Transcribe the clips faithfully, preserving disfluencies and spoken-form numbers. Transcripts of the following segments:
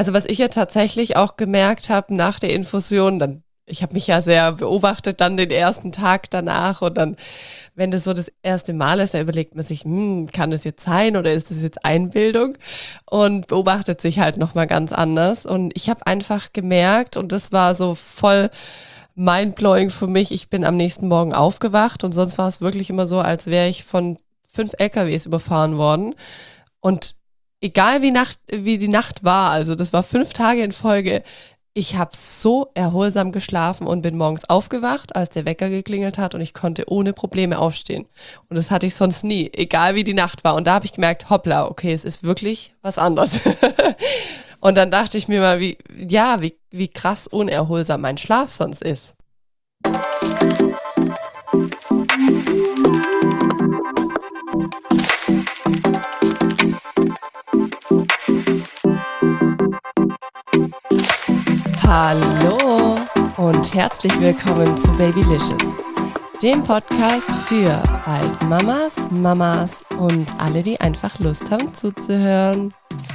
Also was ich ja tatsächlich auch gemerkt habe nach der Infusion, dann ich habe mich ja sehr beobachtet dann den ersten Tag danach und dann, wenn das so das erste Mal ist, da überlegt man sich, hm, kann das jetzt sein oder ist das jetzt Einbildung und beobachtet sich halt nochmal ganz anders und ich habe einfach gemerkt und das war so voll mindblowing für mich, ich bin am nächsten Morgen aufgewacht und sonst war es wirklich immer so, als wäre ich von fünf L K Ws überfahren worden und egal wie, Nacht, wie die Nacht war, also das war fünf Tage in Folge, ich habe so erholsam geschlafen und bin morgens aufgewacht, als der Wecker geklingelt hat und ich konnte ohne Probleme aufstehen. Und das hatte ich sonst nie, egal wie die Nacht war. Und da habe ich gemerkt, hoppla, okay, es ist wirklich was anderes. Und dann dachte ich mir mal, wie, ja, wie, wie krass unerholsam mein Schlaf sonst ist. Hallo und herzlich willkommen zu Babylicious, dem Podcast für bald Mamas, Mamas und alle, die einfach Lust haben zuzuhören.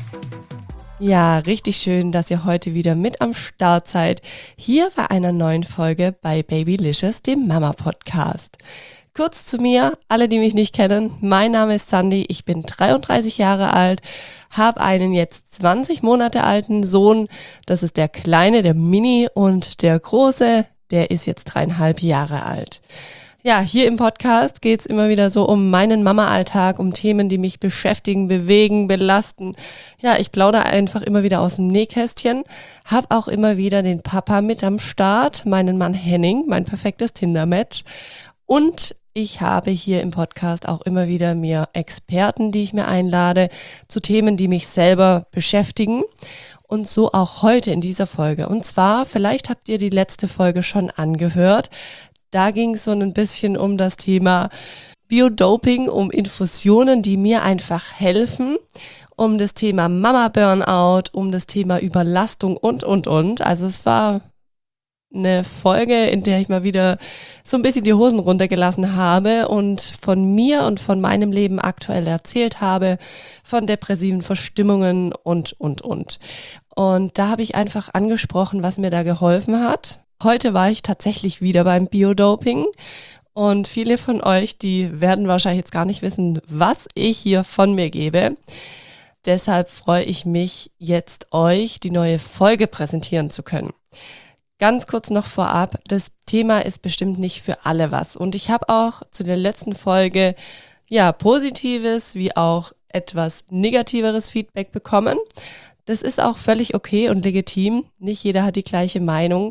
Ja, richtig schön, dass ihr heute wieder mit am Start seid, hier bei einer neuen Folge bei Babylicious, dem Mama-Podcast. Kurz zu mir, alle, die mich nicht kennen, mein Name ist Sandy, ich bin dreiunddreißig Jahre alt, habe einen jetzt zwanzig Monate alten Sohn, das ist der Kleine, der Mini und der Große, der ist jetzt dreieinhalb Jahre alt. Ja, hier im Podcast geht es immer wieder so um meinen Mama-Alltag, um Themen, die mich beschäftigen, bewegen, belasten. Ja, ich plaudere einfach immer wieder aus dem Nähkästchen, habe auch immer wieder den Papa mit am Start, meinen Mann Henning, mein perfektes Tinder-Match und ich habe hier im Podcast auch immer wieder mir Experten, die ich mir einlade, zu Themen, die mich selber beschäftigen. Und so auch heute in dieser Folge. Und zwar, vielleicht habt ihr die letzte Folge schon angehört. Da ging es so ein bisschen um das Thema Biodoping, um Infusionen, die mir einfach helfen, um das Thema Mama-Burnout, um das Thema Überlastung und, und, und. Also es war eine Folge, in der ich mal wieder so ein bisschen die Hosen runtergelassen habe und von mir und von meinem Leben aktuell erzählt habe, von depressiven Verstimmungen und, und, und. Und da habe ich einfach angesprochen, was mir da geholfen hat. Heute war ich tatsächlich wieder beim Biodoping und viele von euch, die werden wahrscheinlich jetzt gar nicht wissen, was ich hier von mir gebe. Deshalb freue ich mich jetzt, euch die neue Folge präsentieren zu können. Ganz kurz noch vorab, das Thema ist bestimmt nicht für alle was und ich habe auch zu der letzten Folge ja positives wie auch etwas negativeres Feedback bekommen. Das ist auch völlig okay und legitim, nicht jeder hat die gleiche Meinung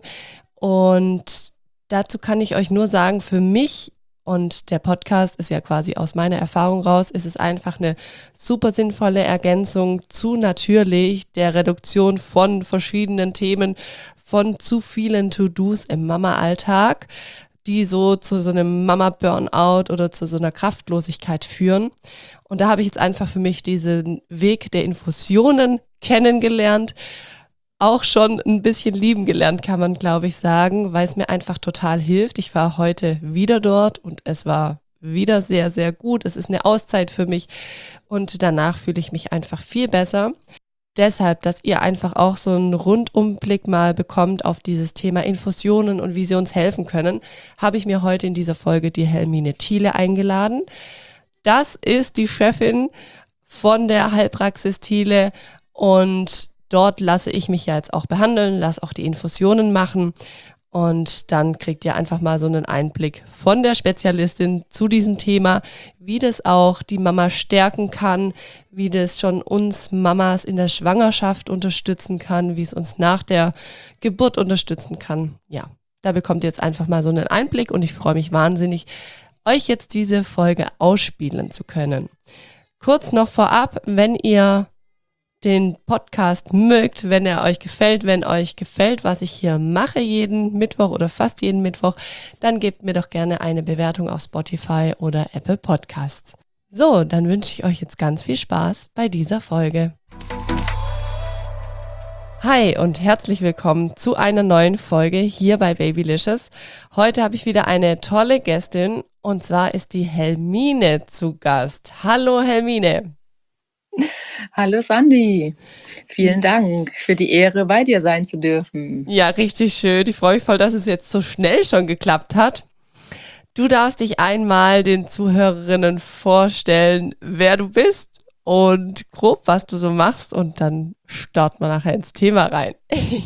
und dazu kann ich euch nur sagen, für mich und der Podcast ist ja quasi aus meiner Erfahrung raus, ist es einfach eine super sinnvolle Ergänzung zu natürlich der Reduktion von verschiedenen Themen, von zu vielen To-Dos im Mama-Alltag, die so zu so einem Mama-Burnout oder zu so einer Kraftlosigkeit führen. Und da habe ich jetzt einfach für mich diesen Weg der Infusionen kennengelernt, auch schon ein bisschen lieben gelernt, kann man glaube ich sagen, weil es mir einfach total hilft. Ich war heute wieder dort und es war wieder sehr, sehr gut. Es ist eine Auszeit für mich und danach fühle ich mich einfach viel besser. Deshalb, dass ihr einfach auch so einen Rundumblick mal bekommt auf dieses Thema Infusionen und wie sie uns helfen können, habe ich mir heute in dieser Folge die Helmine Thiele eingeladen. Das ist die Chefin von der Heilpraxis Thiele und dort lasse ich mich ja jetzt auch behandeln, lasse auch die Infusionen machen und dann kriegt ihr einfach mal so einen Einblick von der Spezialistin zu diesem Thema, wie das auch die Mama stärken kann, wie das schon uns Mamas in der Schwangerschaft unterstützen kann, wie es uns nach der Geburt unterstützen kann. Ja, da bekommt ihr jetzt einfach mal so einen Einblick und ich freue mich wahnsinnig, euch jetzt diese Folge ausspielen zu können. Kurz noch vorab, wenn ihr den Podcast mögt, wenn er euch gefällt, wenn euch gefällt, was ich hier mache jeden Mittwoch oder fast jeden Mittwoch, dann gebt mir doch gerne eine Bewertung auf Spotify oder Apple Podcasts. So, dann wünsche ich euch jetzt ganz viel Spaß bei dieser Folge. Hi und herzlich willkommen zu einer neuen Folge hier bei Babylicious. Heute habe ich wieder eine tolle Gästin und zwar ist die Helmine zu Gast. Hallo Helmine. Hallo Sandy, vielen Dank für die Ehre, bei dir sein zu dürfen. Ja, richtig schön. Ich freue mich voll, dass es jetzt so schnell schon geklappt hat. Du darfst dich einmal den Zuhörerinnen vorstellen, wer du bist und grob, was du so machst, und dann starten wir nachher ins Thema rein.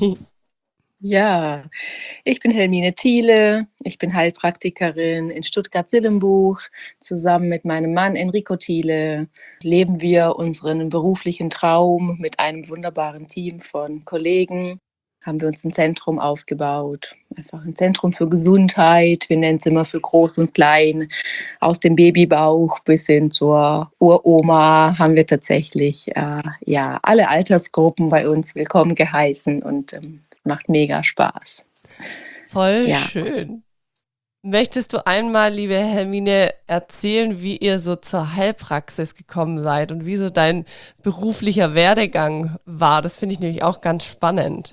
Ja, ich bin Helmine Thiele, ich bin Heilpraktikerin in Stuttgart-Sillenbuch. Zusammen mit meinem Mann Enrico Thiele leben wir unseren beruflichen Traum mit einem wunderbaren Team von Kollegen. Haben wir uns ein Zentrum aufgebaut, einfach ein Zentrum für Gesundheit. Wir nennen es immer für groß und klein. Aus dem Babybauch bis hin zur Uroma haben wir tatsächlich äh, ja, alle Altersgruppen bei uns willkommen geheißen und ähm, es macht mega Spaß. Voll Ja. schön. Möchtest du einmal, liebe Hermine, erzählen, wie ihr so zur Heilpraxis gekommen seid und wie so dein beruflicher Werdegang war? Das finde ich nämlich auch ganz spannend.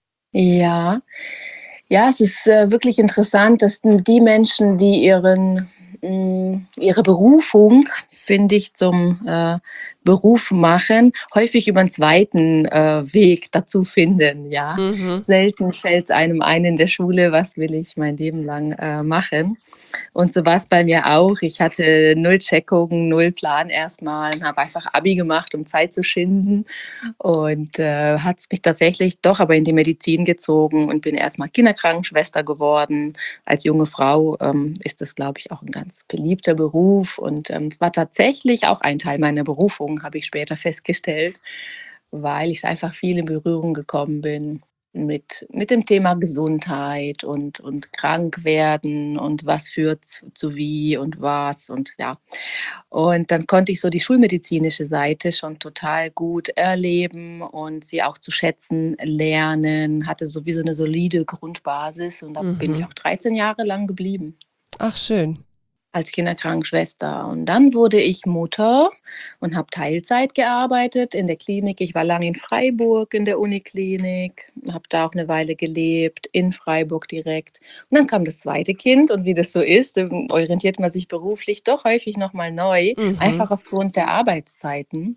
Ja, ja, es ist äh, wirklich interessant, dass die Menschen, die ihren, mh, ihre Berufung, finde ich, zum äh, Beruf machen, häufig über einen zweiten äh, Weg dazu finden. Ja, Mhm. selten fällt es einem ein in der Schule, was will ich mein Leben lang äh, machen. Und so war es bei mir auch. Ich hatte null Checkungen, null Plan erstmal und habe einfach Abi gemacht, um Zeit zu schinden. Und äh, hat es mich tatsächlich doch aber in die Medizin gezogen und bin erstmal Kinderkrankenschwester geworden. Als junge Frau ähm, ist das, glaube ich, auch ein ganz beliebter Beruf und ähm, war tatsächlich auch ein Teil meiner Berufung, habe ich später festgestellt, weil ich einfach viel in Berührung gekommen bin mit, mit dem Thema Gesundheit und, und krank werden und was führt zu, zu wie und was und ja. Und dann konnte ich so die schulmedizinische Seite schon total gut erleben und sie auch zu schätzen lernen, hatte sowieso eine solide Grundbasis und da bin ich Mhm. auch dreizehn Jahre lang geblieben Ach, schön. als Kinderkrankenschwester. Und dann wurde ich Mutter und habe Teilzeit gearbeitet in der Klinik. Ich war lange in Freiburg in der Uniklinik, habe da auch eine Weile gelebt, in Freiburg direkt. Und dann kam das zweite Kind und wie das so ist, ähm, orientiert man sich beruflich doch häufig nochmal neu, Mhm. einfach aufgrund der Arbeitszeiten.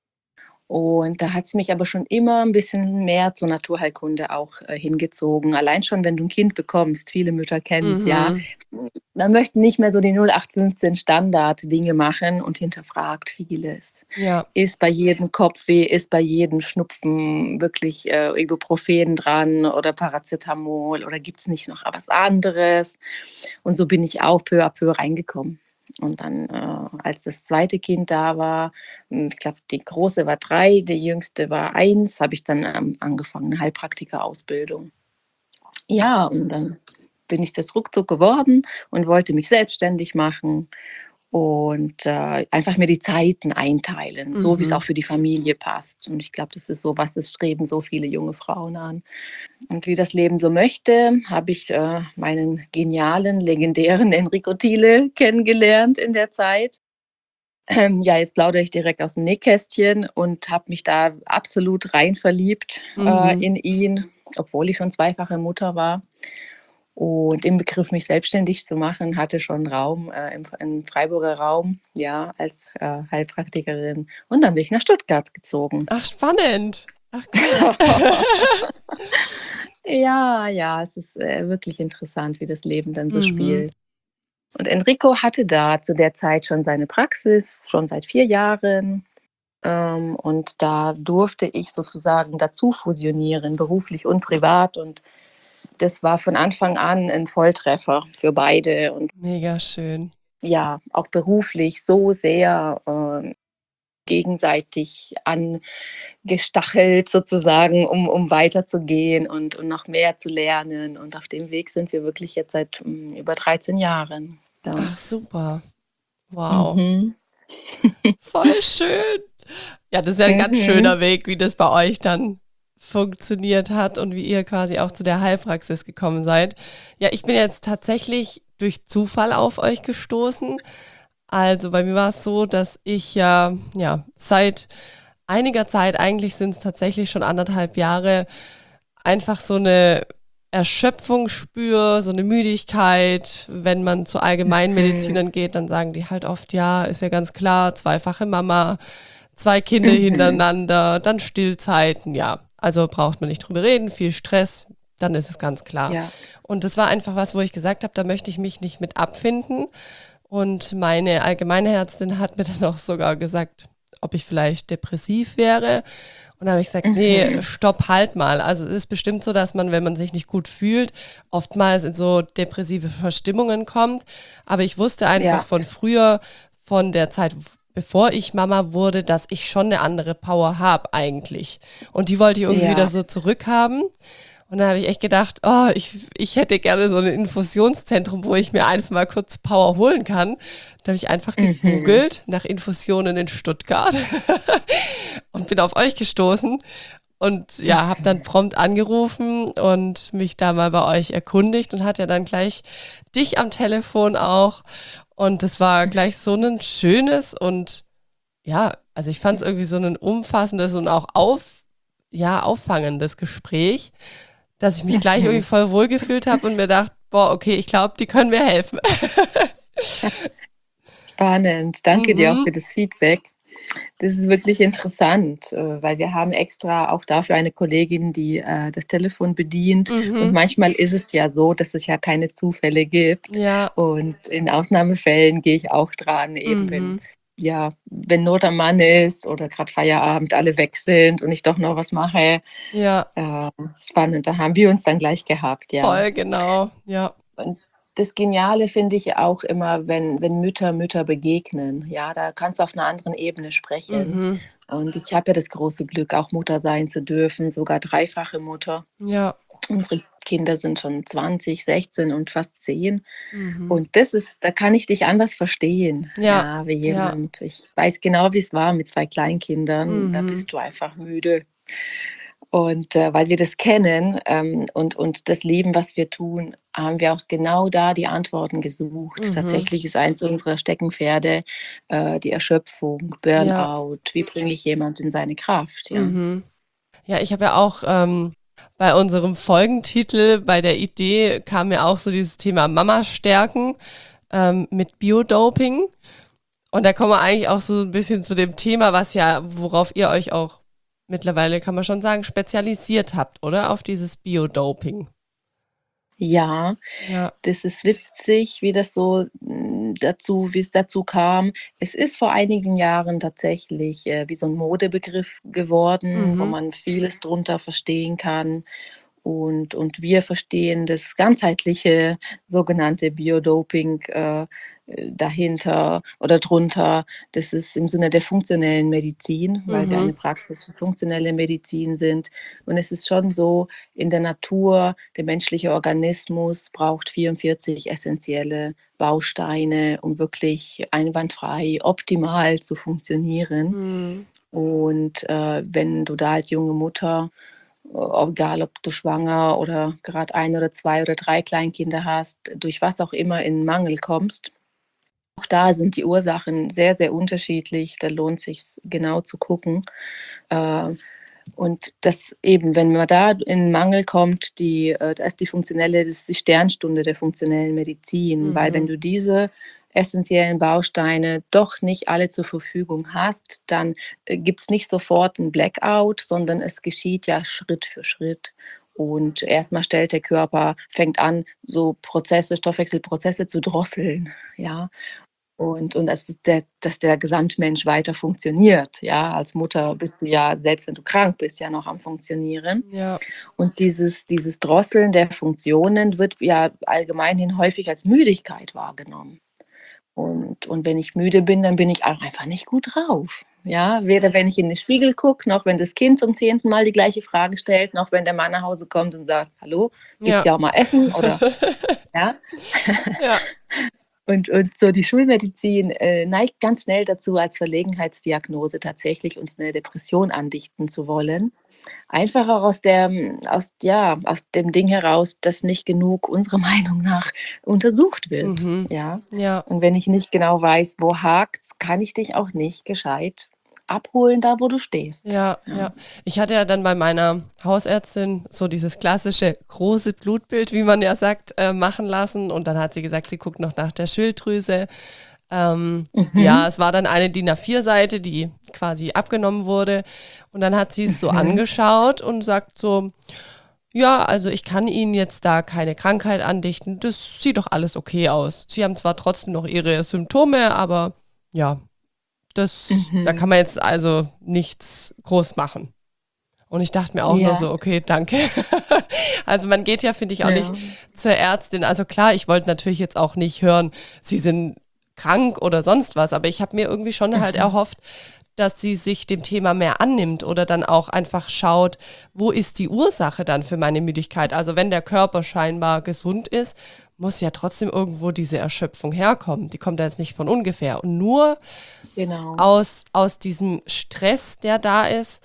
Und da hat es mich aber schon immer ein bisschen mehr zur Naturheilkunde auch äh, hingezogen. Allein schon, wenn du ein Kind bekommst, viele Mütter kennen es ja, Mhm. man möchte nicht mehr so die null acht fünfzehn Standard-Dinge machen und hinterfragt vieles. Ja. Ist bei jedem Kopfweh, ist bei jedem Schnupfen wirklich äh, Ibuprofen dran oder Paracetamol oder gibt es nicht noch was anderes? Und so bin ich auch peu à peu reingekommen. Und dann, äh, als das zweite Kind da war, hm, ich glaube, die große war drei, die jüngste war eins, habe ich dann ähm, angefangen, eine Heilpraktika-Ausbildung. Ja, und dann bin ich das ruckzuck geworden und wollte mich selbstständig machen und äh, einfach mir die Zeiten einteilen, so wie es auch Mhm. für die Familie passt. Und ich glaube, das ist so was, das streben so viele junge Frauen an. Und wie das Leben so möchte, habe ich äh, meinen genialen, legendären Enrico Thiele kennengelernt in der Zeit. Ähm, ja, jetzt plaudere ich direkt aus dem Nähkästchen und habe mich da absolut rein verliebt äh, Mhm. in ihn, obwohl ich schon zweifache Mutter war. Und im Begriff, mich selbstständig zu machen, hatte schon Raum äh, im, im Freiburger Raum, ja, als äh, Heilpraktikerin. Und dann bin ich nach Stuttgart gezogen. Ach, spannend. Ach, cool. Ja, ja, es ist äh, wirklich interessant, wie das Leben dann so Mhm. spielt. Und Enrico hatte da zu der Zeit schon seine Praxis, schon seit vier Jahren. Ähm, und da durfte ich sozusagen dazu fusionieren, beruflich und privat. Und das war von Anfang an ein Volltreffer für beide. Und Mega schön. ja, auch beruflich so sehr äh, gegenseitig angestachelt sozusagen, um, um weiterzugehen und, und noch mehr zu lernen. Und auf dem Weg sind wir wirklich jetzt seit mm, über dreizehn Jahren. Ja. Ach, super. Wow. Mhm. Voll schön. Ja, das ist ja ein ganz Mhm. schöner Weg, wie das bei euch dann funktioniert hat und wie ihr quasi auch zu der Heilpraxis gekommen seid. Ja, ich bin jetzt tatsächlich durch Zufall auf euch gestoßen. Also bei mir war es so, dass ich ja, ja seit einiger Zeit, eigentlich sind es tatsächlich schon anderthalb Jahre, einfach so eine Erschöpfung spüre, so eine Müdigkeit. Wenn man zu Mhm. Allgemeinmedizinern geht, dann sagen die halt oft, ja, ist ja ganz klar, zweifache Mama, zwei Kinder Mhm. hintereinander, dann Stillzeiten, ja. Also braucht man nicht drüber reden, viel Stress, dann ist es ganz klar. Ja. Und das war einfach was, wo ich gesagt habe, da möchte ich mich nicht mit abfinden. Und meine Allgemeinärztin hat mir dann auch sogar gesagt, ob ich vielleicht depressiv wäre. Und da habe ich gesagt, nee, Mhm. stopp, halt mal. Also es ist bestimmt so, dass man, wenn man sich nicht gut fühlt, oftmals in so depressive Verstimmungen kommt. Aber ich wusste einfach Ja. von früher, von der Zeit, bevor ich Mama wurde, dass ich schon eine andere Power habe eigentlich. Und die wollte ich irgendwie wieder Ja. so zurückhaben. Und dann habe ich echt gedacht, oh, ich, ich hätte gerne so ein Infusionszentrum, wo ich mir einfach mal kurz Power holen kann. Da habe ich einfach Mhm. gegoogelt nach Infusionen in Stuttgart und bin auf euch gestoßen und ja, habe dann prompt angerufen und mich da mal bei euch erkundigt und hatte ja dann gleich dich am Telefon auch. Und das war gleich so ein schönes und ja, also ich fand es irgendwie so ein umfassendes und auch auf, ja, auffangendes Gespräch, dass ich mich gleich irgendwie Mhm. voll wohl gefühlt habe und mir dachte, boah, okay, ich glaube, die können mir helfen. Spannend. Danke dir auch Mhm. für das Feedback. Das ist wirklich interessant, äh, weil wir haben extra auch dafür eine Kollegin, die äh, das Telefon bedient. Und Mhm. manchmal ist es ja so, dass es ja keine Zufälle gibt. Ja. Und in Ausnahmefällen gehe ich auch dran, eben wenn, Mhm. ja, wenn Not am Mann ist oder gerade Feierabend, alle weg sind und ich doch noch was mache. Ja, Äh, spannend, da haben wir uns dann gleich gehabt, ja. voll genau. Ja. Und das Geniale finde ich auch immer, wenn, wenn Mütter Mütter begegnen. Ja, da kannst du auf einer anderen Ebene sprechen. Mhm. Und ich habe ja das große Glück, auch Mutter sein zu dürfen, sogar dreifache Mutter. Ja. Unsere Kinder sind schon zwanzig, sechzehn und fast zehn. Mhm. Und das ist, da kann ich dich anders verstehen, Ja. ja, wie Ja. jemand. Ich weiß genau, wie es war mit zwei Kleinkindern. Da Mhm. bist du einfach müde. Und äh, weil wir das kennen ähm, und, und das lieben, was wir tun, haben wir auch genau da die Antworten gesucht. Mhm. Tatsächlich ist eins unserer Steckenpferde äh, die Erschöpfung, Ja. Burnout. Wie bringe ich jemand in seine Kraft? Ja, Mhm. Ja, ich habe ja auch ähm, bei unserem Folgentitel, bei der Idee kam mir auch so dieses Thema Mama stärken ähm, mit Biodoping. Und da kommen wir eigentlich auch so ein bisschen zu dem Thema, was ja, worauf ihr euch auch mittlerweile, kann man schon sagen, spezialisiert habt, oder? Auf dieses Biodoping. ja, Ja. das ist witzig, wie das so mm, dazu, wie es dazu kam. Es ist vor einigen Jahren tatsächlich äh, wie so ein Modebegriff geworden, wo Mhm. man vieles drunter verstehen kann. Und, und wir verstehen das ganzheitliche sogenannte Biodoping äh, äh, dahinter oder drunter. Das ist im Sinne der funktionellen Medizin, weil wir eine Mhm. Praxis für funktionelle Medizin sind. Und es ist schon so, in der Natur, der menschliche Organismus braucht vierundvierzig essentielle Bausteine, um wirklich einwandfrei, optimal zu funktionieren. Mhm. Und äh, wenn du da als junge Mutter, äh, egal ob du schwanger oder gerade ein oder zwei oder drei Kleinkinder hast, durch was auch immer in Mangel kommst, auch da sind die Ursachen sehr, sehr unterschiedlich. Da lohnt sich genau zu gucken. Äh, und das eben, wenn man da in Mangel kommt, die, äh, das ist die funktionelle, das ist die Sternstunde der funktionellen Medizin, weil wenn Mhm. du diese essentiellen Bausteine doch nicht alle zur Verfügung hast, dann äh, gibt es nicht sofort ein Blackout, sondern es geschieht ja Schritt für Schritt. Und erstmal stellt der Körper, fängt an, so Prozesse, Stoffwechselprozesse zu drosseln, ja. Und und dass der dass der Gesamtmensch weiter funktioniert, ja? Als Mutter bist du ja, selbst wenn du krank bist, ja noch am Funktionieren. Ja. Und dieses dieses Drosseln der Funktionen wird ja allgemeinhin häufig als Müdigkeit wahrgenommen. Und und wenn ich müde bin, dann bin ich auch einfach nicht gut drauf, ja? Weder wenn ich in den Spiegel gucke, noch wenn das Kind zum zehnten Mal die gleiche Frage stellt, noch wenn der Mann nach Hause kommt und sagt: „Hallo, gibt's Ja. hier auch mal Essen?“ Oder ja? Ja. Und und so die Schulmedizin, äh, neigt ganz schnell dazu, als Verlegenheitsdiagnose tatsächlich uns eine Depression andichten zu wollen. Einfach auch aus der aus ja, aus dem Ding heraus, dass nicht genug unserer Meinung nach untersucht wird, Mhm. ja? Ja. Und wenn ich nicht genau weiß, wo hakt's, kann ich dich auch nicht gescheit abholen, da wo du stehst, Ja, ja. ja. Ich hatte ja dann bei meiner Hausärztin so dieses klassische große Blutbild, wie man ja sagt, äh, machen lassen. Und dann hat sie gesagt, sie guckt noch nach der Schilddrüse. Ähm, ja, Mhm. es war dann eine D I N A vier Seite, die quasi abgenommen wurde. Und dann hat sie es so Mhm. angeschaut und sagt so, ja, also ich kann Ihnen jetzt da keine Krankheit andichten. Das sieht doch alles okay aus. Sie haben zwar trotzdem noch Ihre Symptome, aber ja, das, da kann Mhm. man jetzt also nichts groß machen. Und ich dachte mir auch nur Ja, so, okay, danke. Also man geht ja, finde ich, auch nicht ja. zur Ärztin. Also klar, ich wollte natürlich jetzt auch nicht hören, Sie sind krank oder sonst was, aber ich habe mir irgendwie schon halt Mhm. erhofft, dass sie sich dem Thema mehr annimmt oder dann auch einfach schaut, wo ist die Ursache dann für meine Müdigkeit? Also wenn der Körper scheinbar gesund ist, muss ja trotzdem irgendwo diese Erschöpfung herkommen. Die kommt ja jetzt nicht von ungefähr. Und nur Genau. aus, aus diesem Stress, der da ist,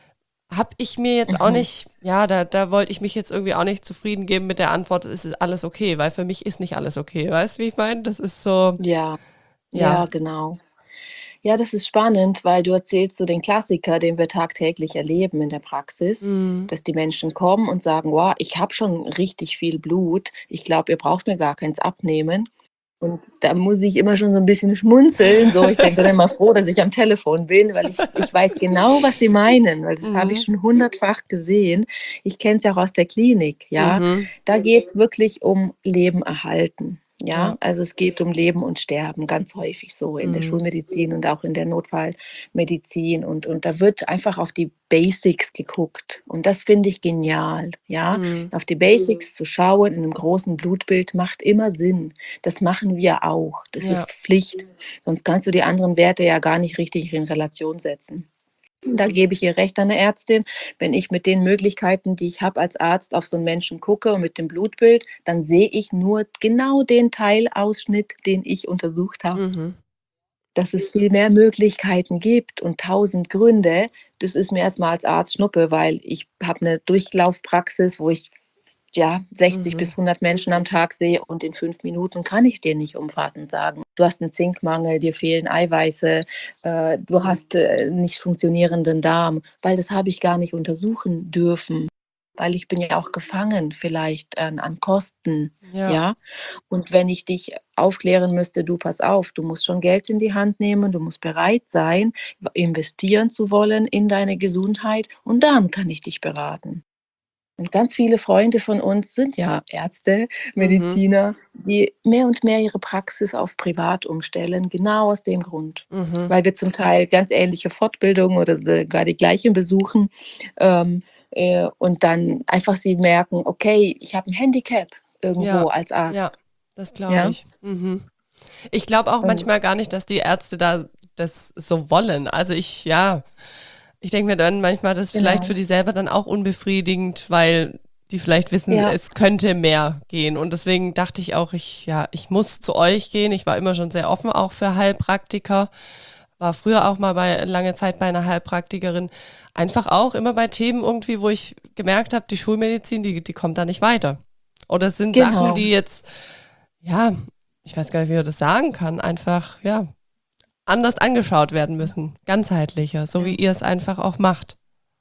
habe ich mir jetzt auch Mhm. nicht, ja, da, da wollte ich mich jetzt irgendwie auch nicht zufrieden geben mit der Antwort, es ist alles okay, weil für mich ist nicht alles okay. Weißt du, wie ich meine? Das ist so, Ja, ja. ja, genau. Ja, das ist spannend, weil du erzählst so den Klassiker, den wir tagtäglich erleben in der Praxis, Mm, dass die Menschen kommen und sagen: „Wow, ich habe schon richtig viel Blut. Ich glaube, ihr braucht mir gar keins abnehmen.“ Und da muss ich immer schon so ein bisschen schmunzeln, so. Ich denke dann immer froh, dass ich am Telefon bin, weil ich ich weiß genau, was sie meinen, weil das habe ich mhm, schon hundertfach gesehen. Ich kenne es ja auch aus der Klinik, ja. mhm, Da geht's wirklich um Leben erhalten, ja? ja, Also, es geht um Leben und Sterben, ganz häufig so in der mm, Schulmedizin und auch in der Notfallmedizin und und da wird einfach auf die Basics geguckt und das finde ich genial, ja? mm, Auf die Basics zu schauen in einem großen Blutbild macht immer Sinn. Das machen wir auch. Das ja, ist Pflicht. Sonst kannst du die anderen Werte ja gar nicht richtig in Relation setzen. Da gebe ich ihr recht an der Ärztin. Wenn ich mit den Möglichkeiten, die ich habe als Arzt, auf so einen Menschen gucke und mit dem Blutbild, dann sehe ich nur genau den Teilausschnitt, den ich untersucht habe. mhm, Dass es viel mehr Möglichkeiten gibt und tausend Gründe, das ist mir erst mal als Arzt Schnuppe, weil ich habe eine Durchlaufpraxis, wo ich, ja, sechzig mhm, bis hundert Menschen am Tag sehe und in fünf Minuten kann ich dir nicht umfassend sagen: „Du hast einen Zinkmangel, dir fehlen Eiweiße, äh, du hast, äh, nicht funktionierenden Darm“, weil das habe ich gar nicht untersuchen dürfen, weil ich bin ja auch gefangen vielleicht an an Kosten, ja, ja? Und wenn ich dich aufklären müsste: „Du, pass auf, du musst schon Geld in die Hand nehmen, du musst bereit sein, investieren zu wollen in deine Gesundheit und dann kann ich dich beraten.“ Und ganz viele Freunde von uns sind ja Ärzte, mhm, Mediziner, die mehr und mehr ihre Praxis auf privat umstellen, genau aus dem Grund. mhm, Weil wir zum Teil ganz ähnliche Fortbildungen oder sogar die gleichen besuchen, ähm, äh, und dann einfach sie merken: „Okay, ich habe ein Handicap irgendwo ja, als ja, Arzt“, das glaube ja? ich. Mhm. Ich glaube auch Und manchmal gar nicht, dass die Ärzte da das so wollen. Also ich, ja, ich denke mir dann manchmal, das ist vielleicht für genau. die selber dann auch unbefriedigend, weil die vielleicht wissen, Ja. es könnte mehr gehen. Und deswegen dachte ich auch, ich, ja, ich muss zu euch gehen. Ich war immer schon sehr offen auch für Heilpraktiker. War früher auch mal bei lange Zeit bei einer Heilpraktikerin. Einfach auch immer bei Themen irgendwie, wo ich gemerkt habe, die Schulmedizin, die, die kommt da nicht weiter. Oder es sind Sachen, Genau. die jetzt, ja, ich weiß gar nicht, wie man das sagen kann, einfach, ja, anders angeschaut werden müssen. Ganzheitlicher, so wie Ja. ihr es einfach auch macht.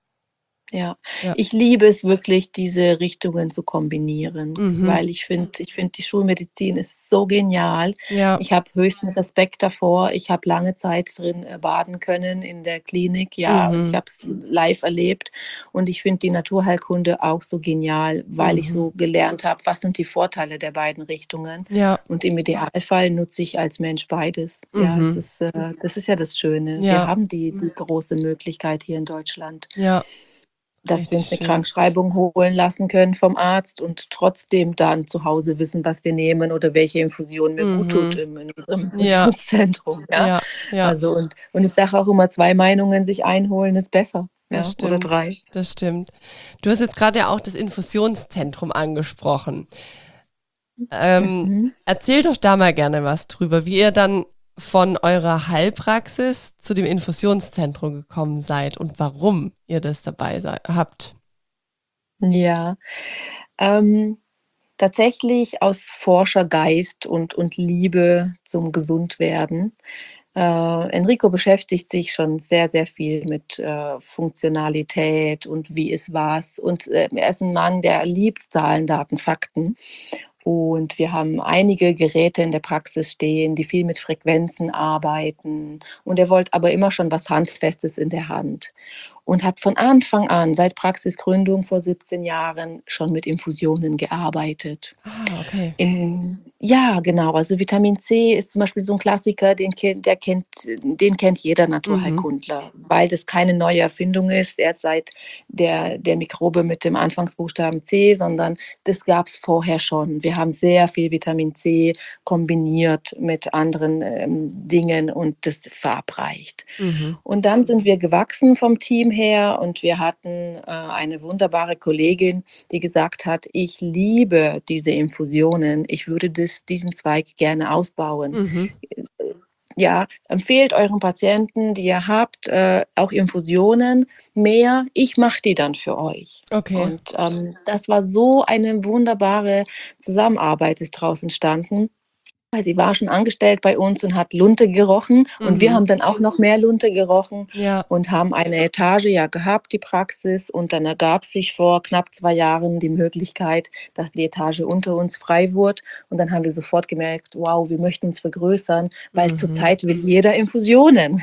Ja, Ja. ich liebe es wirklich, diese Richtungen zu kombinieren, Mhm. weil ich finde ich finde, die Schulmedizin ist so genial. Ja. Ich habe höchsten Respekt davor. Ich habe lange Zeit drin, äh, baden können in der Klinik, ja, und ich Mhm. habe es live erlebt. Und ich finde die Naturheilkunde auch so genial, weil ich Mhm. so gelernt habe, was sind die Vorteile der beiden Richtungen. Ja. Und im Idealfall nutze ich als Mensch beides. Ja, es Mhm. ist, äh das ist ja das Schöne. Wir Ja. haben die die große Möglichkeit hier in Deutschland. Ja. Dass wir Richtig uns 'ne schön. Krankschreibung holen lassen können vom Arzt und trotzdem dann zu Hause wissen, was wir nehmen oder welche Infusion mir guttut Mhm. im in unserem Ja. Infusionszentrum, ja? Ja. Ja. Also, und und ich sage auch immer, zwei Meinungen sich einholen ist besser, Das ja, oder stimmt. drei. Das stimmt. Du hast jetzt gerade ja auch das Infusionszentrum angesprochen. Ähm, Mhm. erzähl doch da mal gerne was drüber, wie ihr dann von eurer Heilpraxis zu dem Infusionszentrum gekommen seid und warum ihr das dabei sei habt. Ja, ähm, tatsächlich aus Forschergeist und und Liebe zum Gesundwerden. Äh, Enrico beschäftigt sich schon sehr, sehr viel mit, äh, Funktionalität und wie ist was. Und, äh, er ist ein Mann, der liebt Zahlen, Daten, Fakten. Und wir haben einige Geräte in der Praxis stehen, die viel mit Frequenzen arbeiten. Und er wollte aber immer schon was Handfestes in der Hand und hat von Anfang an, seit Praxisgründung vor siebzehn Jahren, schon mit Infusionen gearbeitet. Ah, okay. In, ja, genau. Also Vitamin C ist zum Beispiel so ein Klassiker, den, kennt, der kennt, den kennt jeder Mhm. Naturheilkundler, weil das keine neue Erfindung ist, erst seit der, der Mikrobe mit dem Anfangsbuchstaben C, sondern das gab es vorher schon. Wir haben sehr viel Vitamin C kombiniert mit anderen ähm, Dingen und das verabreicht. Mhm. Und dann sind wir gewachsen vom Team her und wir hatten äh, eine wunderbare Kollegin, die gesagt hat, ich liebe diese Infusionen, ich würde das, diesen Zweig gerne ausbauen. Mhm. Ja, empfehlt euren Patienten, die ihr habt, äh, auch Infusionen mehr. Ich mache die dann für euch. Okay. Und ähm, das war so eine wunderbare Zusammenarbeit, ist daraus entstanden. Weil sie war schon angestellt bei uns und hat Lunte gerochen und wir Mhm. haben dann auch noch mehr Lunte gerochen Ja. und haben eine Etage ja gehabt, die Praxis, und dann ergab sich vor knapp zwei Jahren die Möglichkeit, dass die Etage unter uns frei wurde und dann haben wir sofort gemerkt, wow, wir möchten uns vergrößern, weil Mhm. zurzeit will jeder Infusionen.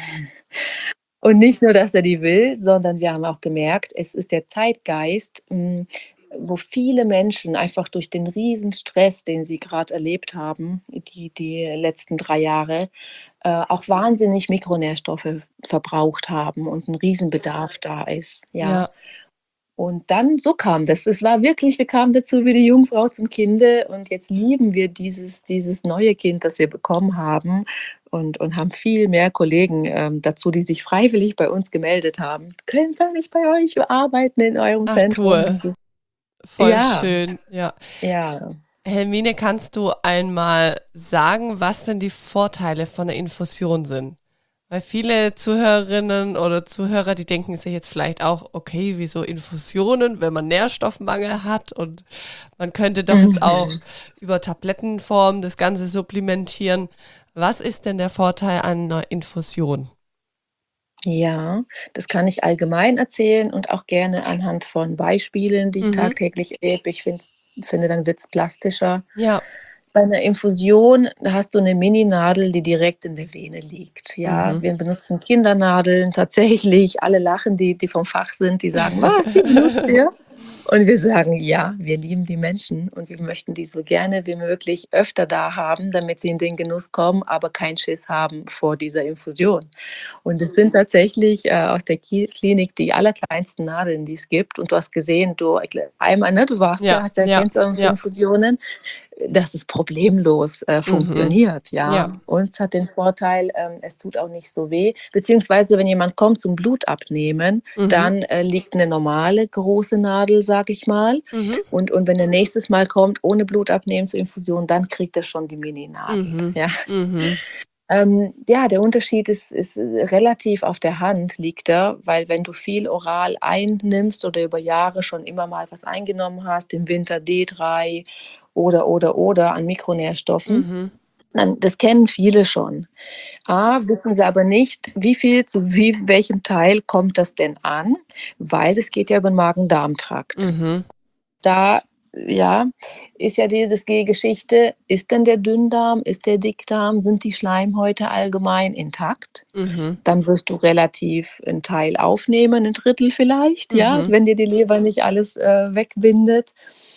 Und nicht nur, dass er die will, sondern wir haben auch gemerkt, es ist der Zeitgeist, mh, wo viele Menschen einfach durch den Riesenstress, den sie gerade erlebt haben, die, die letzten drei Jahre, äh, auch wahnsinnig Mikronährstoffe verbraucht haben und ein Riesenbedarf da ist. Ja. Ja. Und dann so kam das. Es war wirklich, wir kamen dazu wie die Jungfrau zum Kinde und jetzt lieben wir dieses, dieses neue Kind, das wir bekommen haben und, und haben viel mehr Kollegen ähm, dazu, die sich freiwillig bei uns gemeldet haben. Können wir nicht bei euch arbeiten in eurem Ach, Zentrum? cool. Das ist, Voll ja, schön. Ja. ja. Helmine, kannst du einmal sagen, was denn die Vorteile von der Infusion sind? Weil viele Zuhörerinnen oder Zuhörer, die denken sich jetzt vielleicht auch, okay, wieso Infusionen, wenn man Nährstoffmangel hat und man könnte doch jetzt auch Mhm. über Tablettenform das Ganze supplementieren. Was ist denn der Vorteil an einer Infusion? Ja, das kann ich allgemein erzählen und auch gerne anhand von Beispielen, die ich Mhm. tagtäglich erlebe. Ich find's, finde, dann wird es plastischer. Ja. Bei einer Infusion hast du eine Mini-Nadel, die direkt in der Vene liegt. Ja, Mhm. wir benutzen Kindernadeln tatsächlich. Alle lachen, die, die vom Fach sind, die sagen, was, die benutzt ihr? Und wir sagen, ja, wir lieben die Menschen und wir möchten die so gerne wie möglich öfter da haben, damit sie in den Genuss kommen, aber keinen Schiss haben vor dieser Infusion. Und es sind tatsächlich äh, aus der Ki- Klinik die allerkleinsten Nadeln, die es gibt. Und du hast gesehen, du einmal, ne, du warst ja, Ja, hast ja, ja, kennst du unsere ja. Infusionen, dass es problemlos äh, Mhm. funktioniert, ja. Ja. Und es hat den Vorteil, ähm, es tut auch nicht so weh. Beziehungsweise, wenn jemand kommt zum Blut abnehmen, Mhm. dann äh, liegt eine normale große Nadel, sag ich mal. Mhm. Und, und wenn er nächstes Mal kommt, ohne Blut abnehmen zur Infusion, dann kriegt er schon die Mini-Nadel. Mhm. Ja. Mhm. Ähm, ja, der Unterschied ist, ist relativ auf der Hand, liegt er, weil wenn du viel oral einnimmst oder über Jahre schon immer mal was eingenommen hast, im Winter D drei oder, oder, oder an Mikronährstoffen, Mhm. dann, das kennen viele schon. A, wissen sie aber nicht, wie viel zu wie, welchem Teil kommt das denn an, weil es geht ja über den Magen-Darm-Trakt. Mhm. Da, ja, ist ja diese Geschichte, ist denn der Dünndarm, ist der Dickdarm, sind die Schleimhäute allgemein intakt? Mhm. Dann wirst du relativ einen Teil aufnehmen, ein Drittel vielleicht, ja, Mhm. wenn dir die Leber nicht alles äh, wegbindet.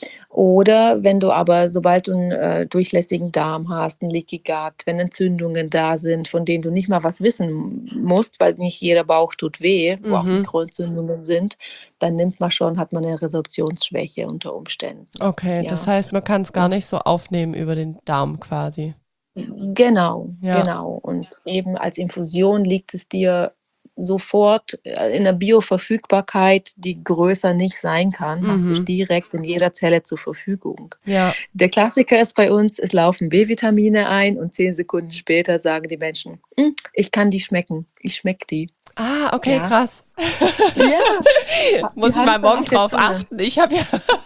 Oder wenn du aber, sobald du einen äh, durchlässigen Darm hast, ein Leaky Gut, wenn Entzündungen da sind, von denen du nicht mal was wissen musst, weil nicht jeder Bauch tut weh, wo auch Mhm. Mikroentzündungen sind, dann nimmt man schon, hat man eine Resorptionsschwäche unter Umständen. Okay, das Ja. heißt, man kann es gar nicht so aufnehmen über den Darm quasi. Genau, Ja. genau. Und eben als Infusion liegt es dir sofort äh, in der Bioverfügbarkeit, die größer nicht sein kann, hast du Mhm. direkt in jeder Zelle zur Verfügung. Ja. Der Klassiker ist bei uns, es laufen B-Vitamine ein und zehn Sekunden später sagen die Menschen, "Hm, ich kann die schmecken, ich schmecke die." Ah, okay, Ja, krass. ja, die Muss ich haben mal es dann morgen auf der drauf Zunge. achten. Ich habe ja.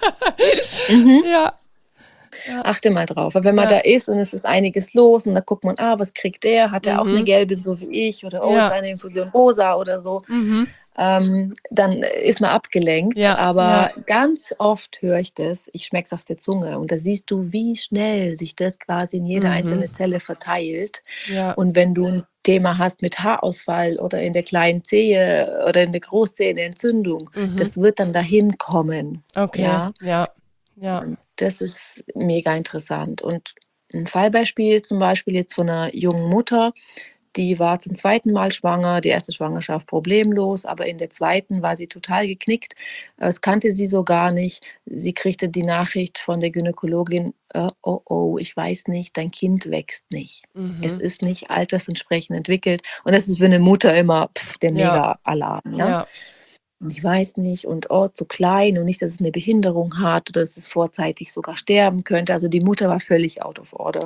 Mhm. Ja. Ja. Achte mal drauf, weil wenn man Ja. da ist und es ist einiges los und da guckt man, ah, was kriegt der? Hat er auch eine Mhm. gelbe so wie ich? Oder oh, ist Ja. seine Infusion rosa oder so? Mhm. ähm, dann ist man abgelenkt. Ja, Aber ja. ganz oft höre ich das, ich schmecke es auf der Zunge. Und da siehst du, wie schnell sich das quasi in jede Mhm. einzelne Zelle verteilt. Ja. Und wenn du ein Thema hast mit Haarausfall oder in der kleinen Zehe oder in der Großzehe eine Entzündung, Mhm. das wird dann dahin kommen. Okay. Ja, Ja. Ja. und das ist mega interessant. Und ein Fallbeispiel zum Beispiel jetzt von einer jungen Mutter, die war zum zweiten Mal schwanger, die erste Schwangerschaft problemlos, aber in der zweiten war sie total geknickt. Das kannte sie so gar nicht. Sie kriegte die Nachricht von der Gynäkologin: äh, „Oh, oh, ich weiß nicht, dein Kind wächst nicht. Es Mhm. ist nicht altersentsprechend entwickelt.“ Und das ist für eine Mutter immer, pf, der Ja. Mega-Alarm, ja? Ja. Und ich weiß nicht und, oh, zu klein und nicht, dass es eine Behinderung hat oder dass es vorzeitig sogar sterben könnte. Also, die Mutter war völlig out of order.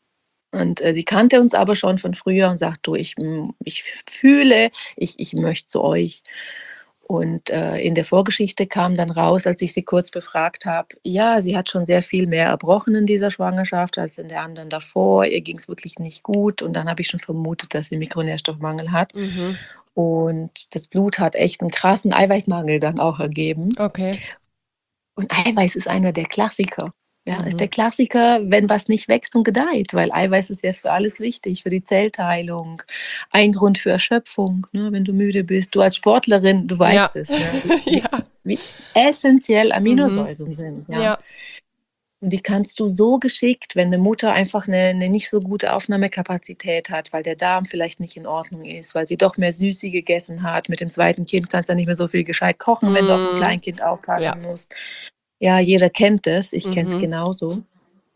Und, äh, sie kannte uns aber schon von früher und sagt: „Du, ich hm, ich fühle, ich ich möchte zu euch.“ Und, äh, in der Vorgeschichte kam dann raus, als ich sie kurz befragt habe, ja, sie hat schon sehr viel mehr erbrochen in dieser Schwangerschaft als in der anderen davor. Ihr ging es wirklich nicht gut und dann habe ich schon vermutet, dass sie Mikronährstoffmangel hat. Mhm. Und das Blut hat echt einen krassen Eiweißmangel dann auch ergeben. Okay. Und Eiweiß ist einer der Klassiker. Ja, ist der Mhm. Klassiker, wenn was nicht wächst und gedeiht, weil Eiweiß ist ja für alles wichtig, für die Zellteilung, ein Grund für Erschöpfung, ne, wenn du müde bist. Du als Sportlerin, du Ja. weißt es, ne, wie wie Ja. wie essenziell Mhm. Aminosäuren sind, ja. Ja. Und die kannst du so geschickt, wenn 'ne Mutter einfach 'ne 'ne nicht so gute Aufnahmekapazität hat, weil der Darm vielleicht nicht in Ordnung ist, weil sie doch mehr Süßi gegessen hat. Mit dem zweiten Kind kannst du ja nicht mehr so viel gescheit kochen, wenn du auf 'n Mhm. Kleinkind Ja. aufpassen musst. Ja, jeder kennt das, ich kenne es Mhm. genauso.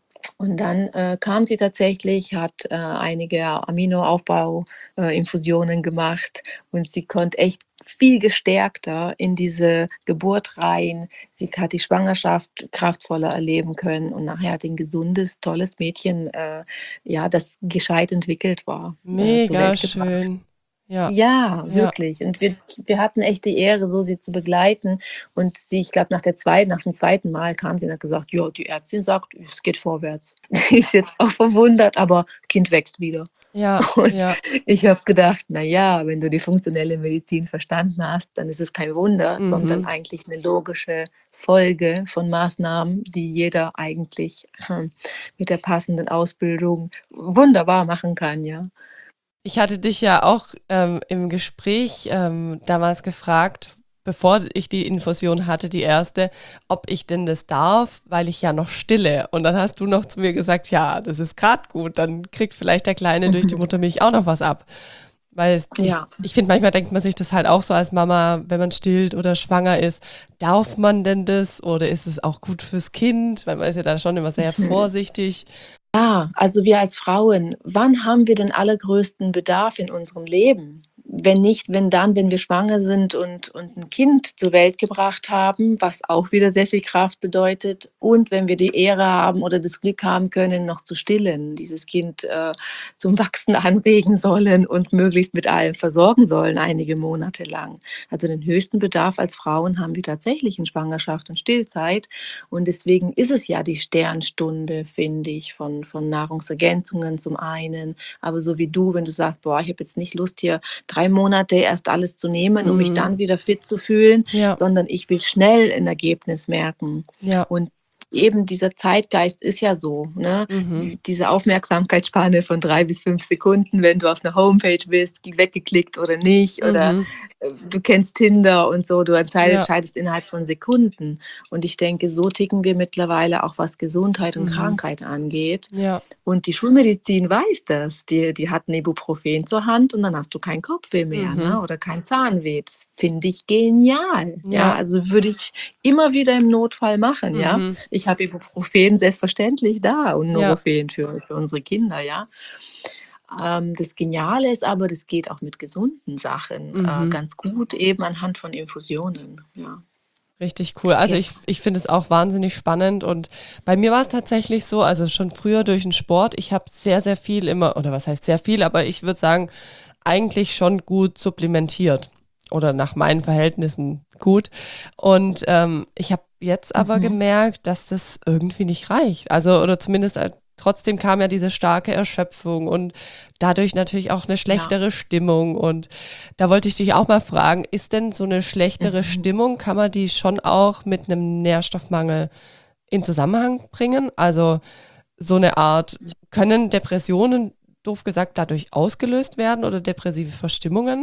Und dann, äh, kam sie tatsächlich, hat, äh, einige Aminoaufbau äh, Infusionen gemacht und sie konnte echt viel gestärkter in diese Geburt rein. Sie hat die Schwangerschaft kraftvoller erleben können und nachher hat 'n gesundes, tolles Mädchen, äh, ja, das gescheit entwickelt war, äh, zur Mega Welt gebracht. schön. Ja. Ja, Ja. wirklich. Und wir wir hatten echt die Ehre, so sie zu begleiten. Und sie ich glaube, nach der zweiten nach dem zweiten Mal kam sie und hat gesagt: „Ja, die Ärztin sagt, es geht vorwärts.“ Sie ist jetzt auch verwundert, aber Kind wächst wieder. Ja. Und Ja. ich habe gedacht: „Na ja, wenn du die funktionelle Medizin verstanden hast, dann ist es kein Wunder, sondern Mhm. eigentlich eine logische Folge von Maßnahmen, die jeder eigentlich, hm, mit der passenden Ausbildung wunderbar machen kann“, ja. Ich hatte dich ja auch ähm, im Gespräch ähm, damals gefragt, bevor ich die Infusion hatte, die erste, ob ich denn das darf, weil ich ja noch stille. Und dann hast du noch zu mir gesagt, ja, das ist gerade gut, dann kriegt vielleicht der Kleine durch die Mhm. Muttermilch auch noch was ab. Weil es, ich, Ja. ich finde, manchmal denkt man sich das halt auch so als Mama, wenn man stillt oder schwanger ist, darf man denn das oder ist es auch gut fürs Kind? Weil man ist ja da schon immer sehr Mhm. vorsichtig. Ja, also wir als Frauen, wann haben wir den allergrößten Bedarf in unserem Leben? Wenn nicht, wenn dann, wenn wir schwanger sind und und 'n Kind zur Welt gebracht haben, was auch wieder sehr viel Kraft bedeutet und wenn wir die Ehre haben oder das Glück haben können, noch zu stillen, dieses Kind, äh, zum Wachsen anregen sollen und möglichst mit allem versorgen sollen, einige Monate lang. Also den höchsten Bedarf als Frauen haben wir tatsächlich in Schwangerschaft und Stillzeit. Und deswegen ist es ja die Sternstunde, finde ich, von von Nahrungsergänzungen zum einen, aber so wie du, wenn du sagst: „Boah, ich habe jetzt nicht Lust, hier drei Monate erst alles zu nehmen, um mich Mhm. dann wieder fit zu fühlen, Ja, sondern ich will schnell ein Ergebnis merken.“ ja. Und eben dieser Zeitgeist ist ja so, ne? Mhm. W diese Aufmerksamkeitsspanne von drei bis fünf Sekunden, wenn du auf 'ner Homepage bist, weggeklickt oder nicht oder, Mhm. äh, du kennst Tinder und so, du entschei Ja. entscheidest innerhalb von Sekunden. Und ich denke, so ticken wir mittlerweile auch, was Gesundheit und Mhm. Krankheit angeht. Ja. Und die Schulmedizin weiß das. Die die hat 'n Ibuprofen zur Hand und dann hast du kein Kopfweh mehr, Mhm. ne, oder kein Zahnweh. Das finde ich genial. Ja, Ja. also würde ich immer wieder im Notfall machen, ja. Mhm. Ich habe Ibuprofen selbstverständlich da und Ja. Nurofen für für unsere Kinder, ja. Ähm, das Geniale ist aber, das geht auch mit gesunden Sachen, äh, Mhm. ganz gut eben anhand von Infusionen, ja. Richtig cool. Also Ja. ich, ich finde es auch wahnsinnig spannend und bei mir war es tatsächlich so, also schon früher durch den Sport, ich habe sehr, sehr viel immer, oder was heißt sehr viel, aber ich würde sagen, eigentlich schon gut supplementiert oder nach meinen Verhältnissen gut. Und ähm, ich habe jetzt aber Mhm. gemerkt, dass das irgendwie nicht reicht. Also oder zumindest äh, trotzdem kam ja diese starke Erschöpfung und dadurch natürlich auch eine Ja. schlechtere Stimmung. Und da wollte ich dich auch mal fragen, ist denn so eine schlechtere Mhm. Stimmung, kann man die schon auch mit einem Nährstoffmangel in Zusammenhang bringen? Also so eine Art, können Depressionen, doof gesagt, dadurch ausgelöst werden oder depressive Verstimmungen?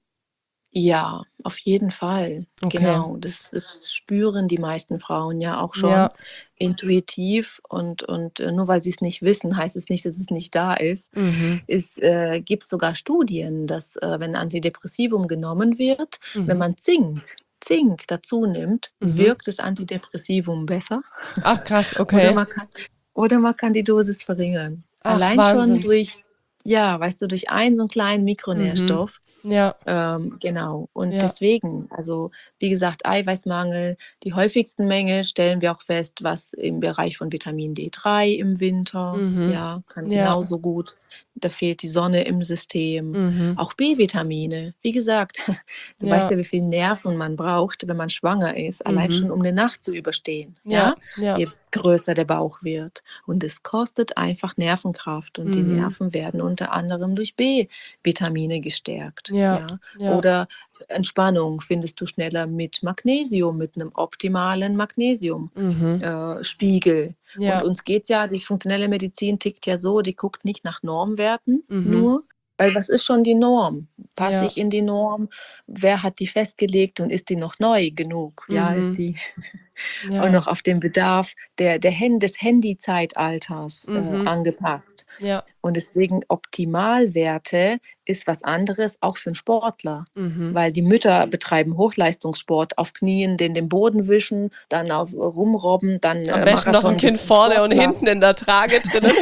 Ja, auf jeden Fall. Okay. Genau. Das, das spüren die meisten Frauen ja auch Ja. schon intuitiv und, und äh, nur weil sie es nicht wissen, heißt es nicht, dass es nicht da ist. Mhm. Es äh, gibt sogar Studien, dass äh, wenn Antidepressivum genommen wird, wenn Mhm. man Zink, Zink dazu nimmt, Mhm. wirkt das Antidepressivum besser. Ach krass, Oder okay. man kann, oder man kann die Dosis verringern. Ach, Allein schon Wahnsinn. durch, ja, weißt du, durch einen so einen kleinen Mhm. Mikronährstoff. Ja, Ähm, genau. Und ja. deswegen, also wie gesagt, Eiweißmangel, die häufigsten Mängel stellen wir auch fest, was im Bereich von Vitamin D drei im Winter, Mhm. ja, kann Ja. genauso gut. Da fehlt die Sonne im System. Mhm. Auch B-Vitamine. Wie gesagt, du weißt Ja. ja, wie viel Nerven man braucht, wenn man schwanger ist, allein Mhm. schon um eine Nacht zu überstehen, Ja, ja, ja. je größer der Bauch wird. Und es kostet einfach Nervenkraft und die Mhm. Nerven werden unter anderem durch B-Vitamine gestärkt, Ja, ja. ja. Oder Entspannung findest du schneller mit Magnesium, mit einem optimalen Magnesiumspiegel. Mhm. Äh, Spiegel. Und Ja. uns geht's ja, die funktionelle Medizin tickt ja so, die guckt nicht nach Normwerten Mhm. nur, weil was ist schon die Norm? Passe Ja. ich in die Norm? Wer hat die festgelegt und ist die noch neu genug? Ja, ist Mhm. die auch Ja. noch auf den Bedarf der, der Hand, des Handy-Zeitalters äh, Mhm. angepasst. Ja. Und deswegen Optimalwerte ist was anderes, auch für einen Sportler. Mhm. Weil die Mütter betreiben Hochleistungssport, auf Knien, den den Boden wischen, dann auf rumrobben, dann Am äh, besten noch ein Marathon Kind bis zum vorne und Sportplatz. hinten in der Trage drinnen.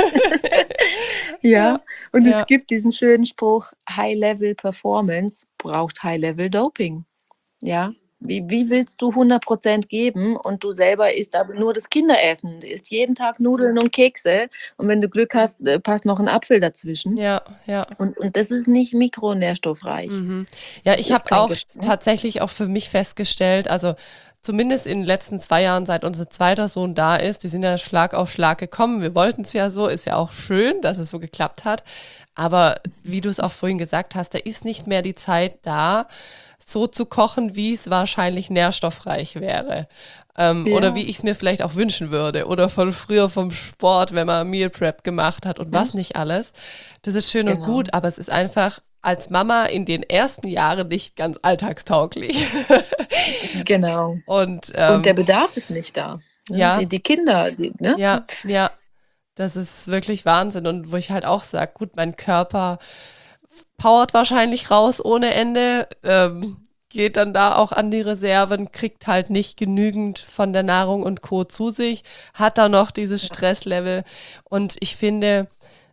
Ja, Ja. und Ja. es gibt diesen schönen Spruch, High-Level Performance braucht High-Level Doping. Ja, wie, wie willst du hundert Prozent geben und du selber isst aber nur das Kinderessen? Du isst jeden Tag Nudeln und Kekse und wenn du Glück hast, äh, passt noch ein Apfel dazwischen. Ja, ja. Und, und das ist nicht mikronährstoffreich. Mhm. Ja, Das ich ist habe kein auch Geschmack. tatsächlich auch für mich festgestellt, also zumindest in den letzten zwei Jahren, seit unser zweiter Sohn da ist, die sind ja Schlag auf Schlag gekommen. Wir wollten es ja so, ist ja auch schön, dass es so geklappt hat. Aber wie du es auch vorhin gesagt hast, da ist nicht mehr die Zeit da, so zu kochen, wie es wahrscheinlich nährstoffreich wäre. Ähm, Ja. Oder wie ich es mir vielleicht auch wünschen würde. Oder von früher vom Sport, wenn man Meal Prep gemacht hat und was nicht alles. Das ist schön und Genau. gut, aber es ist einfach als Mama in den ersten Jahren nicht ganz alltagstauglich. Genau. Und Und der ähm, Bedarf ist nicht da. Ne? ja, Die, die Kinder, die, ne? ja, ja, das ist wirklich Wahnsinn. Und wo ich halt auch sage, gut, mein Körper powert wahrscheinlich raus ohne Ende, ähm, geht dann da auch an die Reserven, kriegt halt nicht genügend von der Nahrung und Co. zu sich, hat da noch dieses Stresslevel. Und ich finde,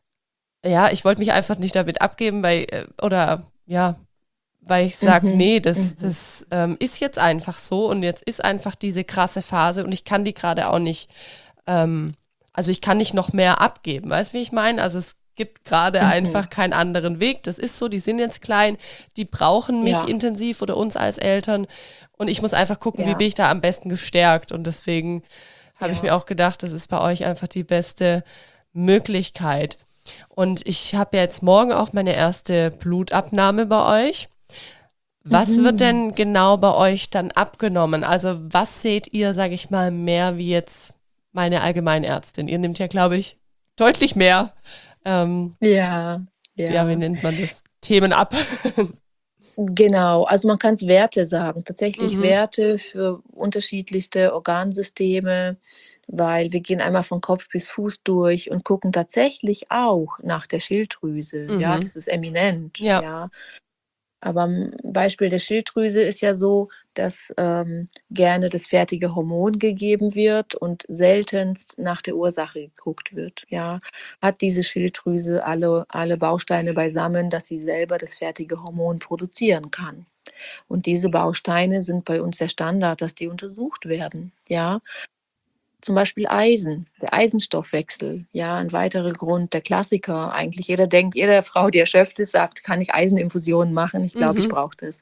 ja, ich wollte mich einfach nicht damit abgeben, weil, äh, oder ja, weil ich sage, Mhm. nee, das, Mhm. das ähm, ist jetzt einfach so und jetzt ist einfach diese krasse Phase und ich kann die gerade auch nicht, ähm, also ich kann nicht noch mehr abgeben, weißt du, wie ich meine? Also es gibt gerade Mhm. einfach keinen anderen Weg, das ist so, die sind jetzt klein, die brauchen mich Ja. intensiv oder uns als Eltern und ich muss einfach gucken, wie Ja. bin ich da am besten gestärkt und deswegen habe ich Ja. mir auch gedacht, das ist bei euch einfach die beste Möglichkeit. Und ich habe jetzt morgen auch meine erste Blutabnahme bei euch. Was Mhm. wird denn genau bei euch dann abgenommen? Also was seht ihr, sage ich mal, mehr wie jetzt meine Allgemeinärztin? Ihr nehmt ja, glaube ich, deutlich mehr, ähm, Ja. ja, Ja. wie nennt man das, Themen ab. Genau, also man kann es Werte sagen, tatsächlich Mhm. Werte für unterschiedlichste Organsysteme, weil wir gehen einmal von Kopf bis Fuß durch und gucken tatsächlich auch nach der Schilddrüse. Ja, Mhm. das ist eminent, Ja. ja. Aber am Beispiel der Schilddrüse ist ja so, dass ähm, gerne das fertige Hormon gegeben wird und seltenst nach der Ursache geguckt wird. Ja, hat diese Schilddrüse alle, alle Bausteine beisammen, dass sie selber das fertige Hormon produzieren kann. Und diese Bausteine sind bei uns der Standard, dass die untersucht werden. Ja, zum Beispiel Eisen, der Eisenstoffwechsel. Ja, ein weiterer Grund, der Klassiker eigentlich. Jeder denkt, jede Frau, die erschöpft ist, sagt, kann ich Eiseninfusionen machen? Ich glaube, ich Mhm. brauche das.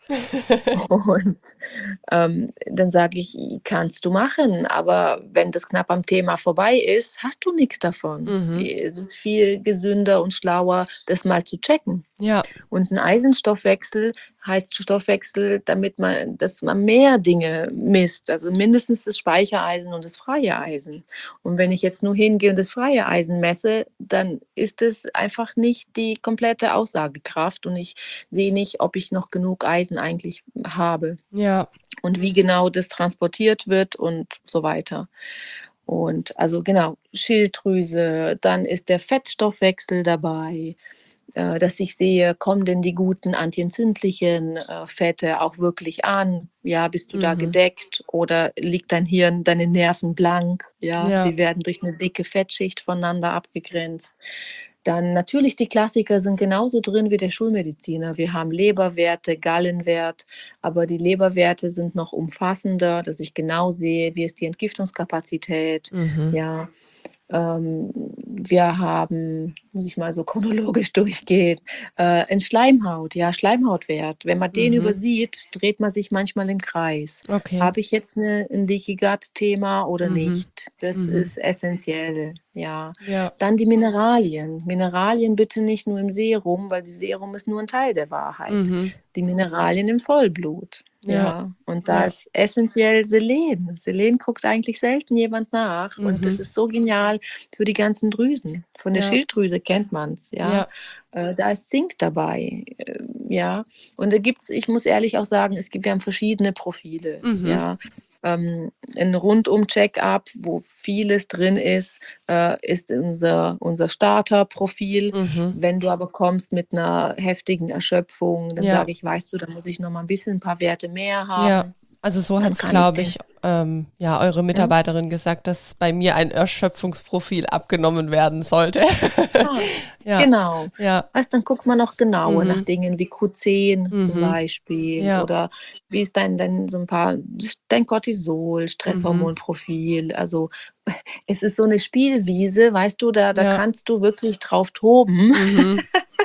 Und ähm, dann sage ich, kannst du machen, aber wenn das knapp am Thema vorbei ist, hast du nichts davon. Mhm. Es ist viel gesünder und schlauer, das mal zu checken. Ja. Und ein Eisenstoffwechsel heißt Stoffwechsel, damit man, dass man mehr Dinge misst, also mindestens das Speichereisen und das freie Eisen. Und wenn ich jetzt nur hingehe und das freie Eisen messe, dann ist es einfach nicht die komplette Aussagekraft und ich sehe nicht, ob ich noch genug Eisen eigentlich habe Ja. und wie genau das transportiert wird und so weiter. Und also genau, Schilddrüse, dann ist der Fettstoffwechsel dabei, äh, dass ich sehe, kommen denn die guten antientzündlichen äh, Fette auch wirklich an? Ja, bist du da Mhm. gedeckt oder liegt dein Hirn, deine Nerven blank? Ja, Ja. die werden durch eine dicke Fettschicht voneinander abgegrenzt. Dann natürlich die Klassiker sind genauso drin wie der Schulmediziner. Wir haben Leberwerte, Gallenwert, aber die Leberwerte sind noch umfassender, dass ich genau sehe, wie ist die Entgiftungskapazität. Mhm. Ja, ähm, wir haben, muss ich mal so chronologisch durchgehen, äh, ein Schleimhaut, ja, Schleimhautwert. Wenn man den Mhm. übersieht, dreht man sich manchmal im Kreis. Okay. Habe ich jetzt eine, ein Leaky Gut-Thema oder Mhm. nicht? Das Mhm. ist essentiell, ja. Ja. Dann die Mineralien. Mineralien bitte nicht nur im Serum, weil die Serum ist nur ein Teil der Wahrheit. Mhm. Die Mineralien im Vollblut. Ja. Ja, und da Ja. ist essentiell Selen. Selen guckt eigentlich selten jemand nach und das Mhm. ist so genial für die ganzen Drüsen. Von der Ja. Schilddrüse kennt man es, ja. Ja. Äh, da ist Zink dabei, äh, ja. Und da gibt's, ich muss ehrlich auch sagen, es gibt, wir haben verschiedene Profile, Mhm. ja. Ähm, ein Rundum-Check-up, wo vieles drin ist, äh, ist unser, unser Starter-Profil. Mhm. Wenn du aber kommst mit einer heftigen Erschöpfung, dann Ja. sage ich, weißt du, da muss ich noch mal ein bisschen ein paar Werte mehr Ja. haben. Also so Dann hat es, kann ich glaube den, ich, ähm, ja, eure ja, Mitarbeiterin gesagt, dass bei mir ein Erschöpfungsprofil abgenommen werden sollte. ah, Ja. genau. Ja. Weißt, dann guckt man noch genauer nach Mhm. Dingen wie Q zehn zum Mhm. Beispiel Ja. oder wie ist dein, dein so ein paar dein Cortisol, Mhm. Stresshormonprofil. Also es ist so eine Spielwiese, weißt du, da, da Ja. kannst du wirklich drauf toben. Mhm.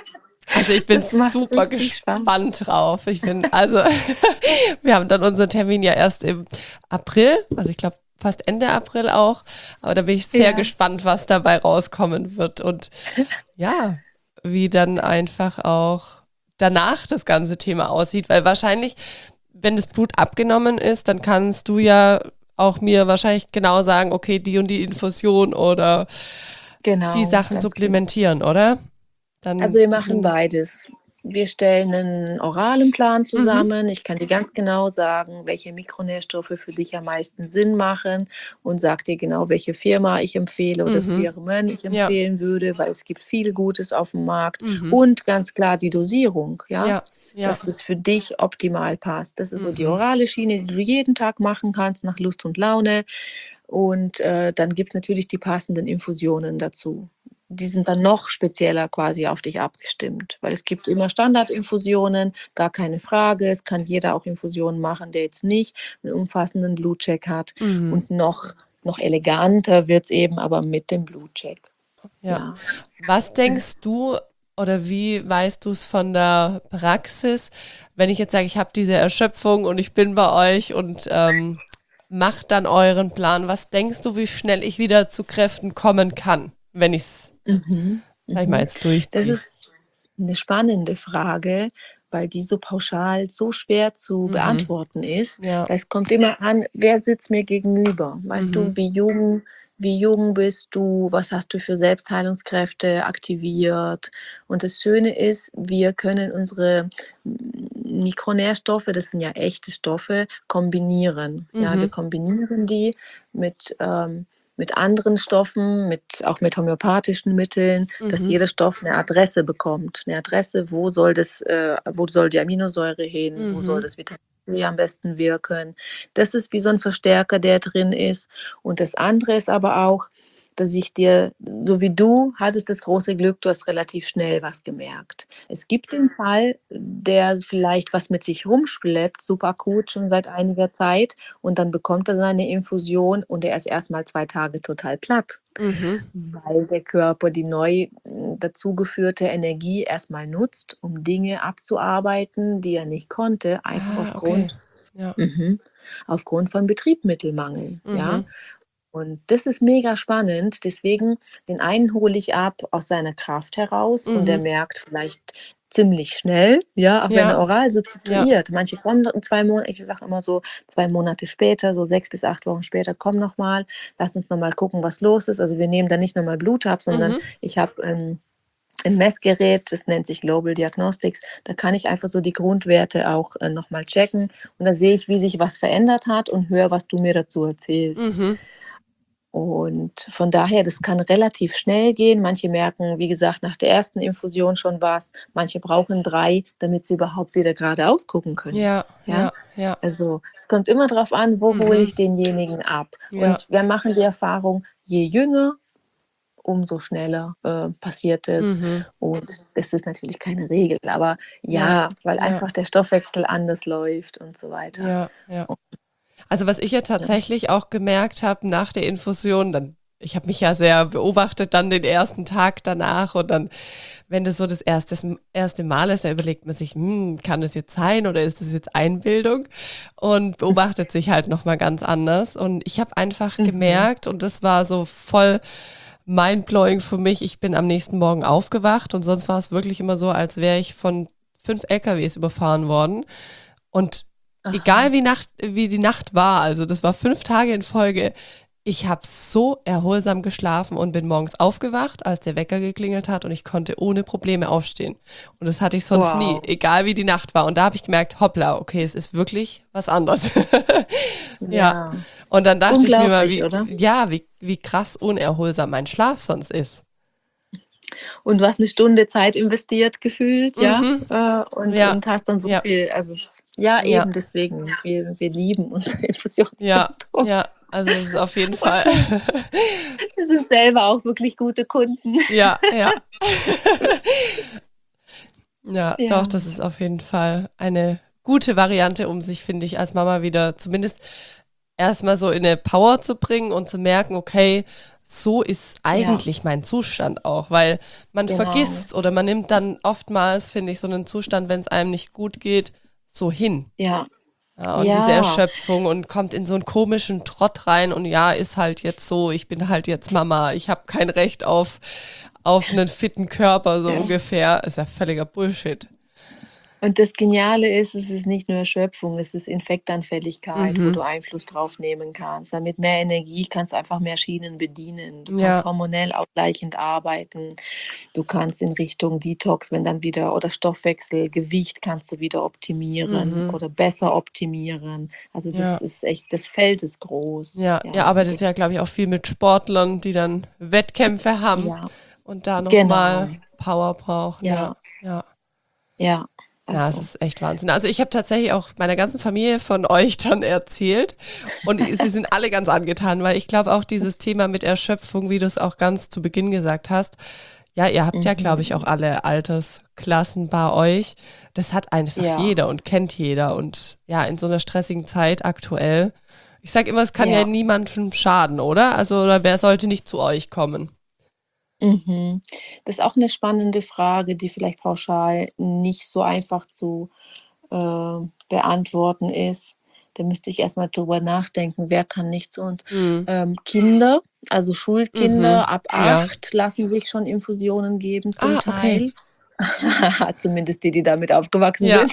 Also ich bin Das macht super richtig Spaß. gespannt drauf. Ich bin, also wir haben dann unseren Termin ja erst im April, also ich glaube fast Ende April auch. Aber da bin ich sehr Ja, gespannt, was dabei rauskommen wird und ja, wie dann einfach auch danach das ganze Thema aussieht, weil wahrscheinlich, wenn das Blut abgenommen ist, dann kannst du ja auch mir wahrscheinlich genau sagen, okay, die und die Infusion oder die genau, Sachen ganz genau. supplementieren, oder? Also Dann wir die machen sind, beides. Wir stellen einen oralen Plan mhm, zusammen. Ich kann dir ganz genau sagen, welche Mikronährstoffe für dich am meisten Sinn machen und sage dir genau, welche Firma ich empfehle oder mhm, Firmen ich ja, empfehlen würde, weil es gibt viel Gutes auf dem Markt mhm, und ganz klar die Dosierung, ja, ja, ja, dass das für dich optimal passt. Das ist so die mhm, orale Schiene, die du jeden Tag machen kannst nach Lust und Laune. Und äh, dann gibt es natürlich die passenden Infusionen dazu. Die sind dann noch spezieller quasi auf dich abgestimmt, weil es gibt immer Standardinfusionen, gar keine Frage. Es kann jeder auch Infusionen machen, der jetzt nicht einen umfassenden Blutcheck hat. mhm, Und noch, noch eleganter wird es eben aber mit dem Blutcheck. ja. Ja. Was denkst du oder wie weißt du es von der Praxis, wenn ich jetzt sage, ich habe diese Erschöpfung und ich bin bei euch und ähm, macht dann euren Plan, was denkst du, wie schnell ich wieder zu Kräften kommen kann, wenn ich es, Mhm. sag ich mal, Mhm. jetzt Das durchziehe? ist eine spannende Frage, weil die so pauschal so schwer zu Mhm, beantworten ist. ja, Es kommt immer an, wer sitzt mir gegenüber? Weißt mhm, du, wie jung wie jung bist du? Was hast du für Selbstheilungskräfte aktiviert? Und das Schöne ist, wir können unsere Mikronährstoffe, das sind ja echte Stoffe, kombinieren. Ja, wir mhm, kombinieren die mit ähm, mit anderen Stoffen, mit, auch mit homöopathischen Mitteln, dass mhm, jeder Stoff eine Adresse bekommt. Eine Adresse, wo soll, das, äh, wo soll die Aminosäure hin, wo soll mhm, das Vitamin C am besten wirken. Das ist wie so ein Verstärker, der drin ist. Und das andere ist aber auch, dass ich dir so wie du hattest das große Glück, du hast relativ schnell was gemerkt. Es gibt den Fall, der vielleicht was mit sich rumschleppt, superakut schon seit einiger Zeit und dann bekommt er seine Infusion und er ist erst mal zwei Tage total platt, Mhm. weil der Körper die neu hm, dazugeführte Energie erst mal nutzt, um Dinge abzuarbeiten, die er nicht konnte, einfach Ah, okay. aufgrund Ja. mhm, aufgrund von Betriebsmittelmangel, ja? Mhm. Und das ist mega spannend. Deswegen, den einen hole ich ab aus seiner Kraft heraus und der Mhm. merkt vielleicht ziemlich schnell, ja, auch wenn er Ja, oral ja. substituiert. Manche kommen in zwei Monaten, ich sage immer so zwei Monate später, so sechs bis acht Wochen später: „Komm noch mal, lass uns noch mal gucken, was los ist.“ Also, wir nehmen da nicht noch mal Blut ab, sondern Mhm. ich habe, ähm, 'n Messgerät, das nennt sich Global Diagnostics. Da kann ich einfach so die Grundwerte auch, äh, noch mal checken und da sehe ich, wie sich was verändert hat und höre, was du mir dazu erzählst. Mhm. Und von daher, das kann relativ schnell gehen. Manche merken, wie gesagt, nach der ersten Infusion schon was. Manche brauchen drei, damit sie überhaupt wieder geradeaus gucken können, Ja, ja? ja, ja. Also, es kommt immer drauf an, wo hole Mhm. ich denjenigen ab? Ja. Und wir machen die Erfahrung, je jünger, umso schneller, äh, passiert es. Mhm. Und das ist natürlich keine Regel, aber Ja, ja, weil ja, einfach der Stoffwechsel anders läuft und so weiter. ja, ja. Also, was ich ja Ja. tatsächlich auch gemerkt habe nach der Infusion, dann ich habe mich ja sehr beobachtet dann den ersten Tag danach und dann, wenn das so das erstes erste Mal ist, da überlegt man sich: „Hm, kann das jetzt sein oder ist das jetzt Einbildung?“ Und beobachtet sich halt noch mal ganz anders. Und ich habe einfach Mhm. gemerkt und das war so voll mindblowing für mich, ich bin am nächsten Morgen aufgewacht und sonst war es wirklich immer so, als wäre ich von fünf L K Ws überfahren worden. Und egal Aha. wie Nacht wie die Nacht war, also das war fünf Tage in Folge, ich habe so erholsam geschlafen und bin morgens aufgewacht, als der Wecker geklingelt hat und ich konnte ohne Probleme aufstehen. Und das hatte ich sonst nie, Wow. egal wie die Nacht war. Und da habe ich gemerkt, hoppla, okay, es ist wirklich was anderes. Ja. Ja. Und dann dachte ich mir mal, Unglaublich, wie, oder? ja, wie, wie krass unerholsam mein Schlaf sonst ist. Und du hast 'ne Stunde Zeit investiert gefühlt, ja, Mhm. äh, und Ja, und hast dann so ja, viel also, es ja, ja, eben deswegen, wir wir lieben unser ja, Infusionszentrum. ja. Also es ist auf jeden Und Fall. sind wir sind selber auch wirklich gute Kunden. Ja, ja. Ja, doch, Ja, das ist auf jeden Fall eine gute Variante, um sich, finde ich, als Mama wieder zumindest erstmal so in eine Power zu bringen und zu merken, okay, so ist ja, eigentlich mein Zustand auch, weil man genau. vergisst oder man nimmt dann oftmals, finde ich, so einen Zustand, wenn es einem nicht gut geht, so hin. Ja, Ja, und diese ja, Erschöpfung und kommt in so einen komischen Trott rein und ja, ist halt jetzt so, ich bin halt jetzt Mama, ich habe kein Recht auf, auf einen fitten Körper, so ja. ungefähr. Ist ja völliger Bullshit. Und das Geniale ist, es ist nicht nur Erschöpfung, es ist Infektanfälligkeit, wo Mhm. du Einfluss drauf nehmen kannst, weil mit mehr Energie kannst du einfach mehr Schienen bedienen. Du kannst Ja. hormonell ausgleichend arbeiten. Du kannst in Richtung Detox, wenn dann wieder oder Stoffwechsel, Gewicht kannst du wieder optimieren Mhm. oder besser optimieren. Also, das Ja. ist echt das Feld ist groß. Ja, ihr Ja, und arbeitet ja, glaube ich, auch viel mit Sportlern, die dann Wettkämpfe haben ja, und da genau. nochmal Power brauchen. Ja, Ja, ja. ja, Ja, es also ist echt Wahnsinn. Also ich habe tatsächlich auch meiner ganzen Familie von euch dann erzählt und sie sind alle ganz angetan, weil ich glaube auch dieses Thema mit Erschöpfung, wie du es auch ganz zu Beginn gesagt hast, ja, ihr habt ja, glaube ich, auch mhm. alle Altersklassen bei euch. Das hat einfach Ja, jeder und kennt jeder und ja, in so einer stressigen Zeit aktuell. Ich sage immer, es kann ja ja. niemandem schaden, oder? Also, oder wer sollte nicht zu euch kommen? Mhm. Das ist auch 'ne spannende Frage, die vielleicht pauschal nicht so einfach zu, äh, beantworten ist. Da müsste ich erst mal drüber nachdenken, wer kann nicht zu uns? Mhm. Ähm, Kinder, also Mhm. Schulkinder ab Ja. acht lassen sich schon Infusionen geben zum Ah, okay. Teil. Zumindest die, die damit aufgewachsen Ja. sind,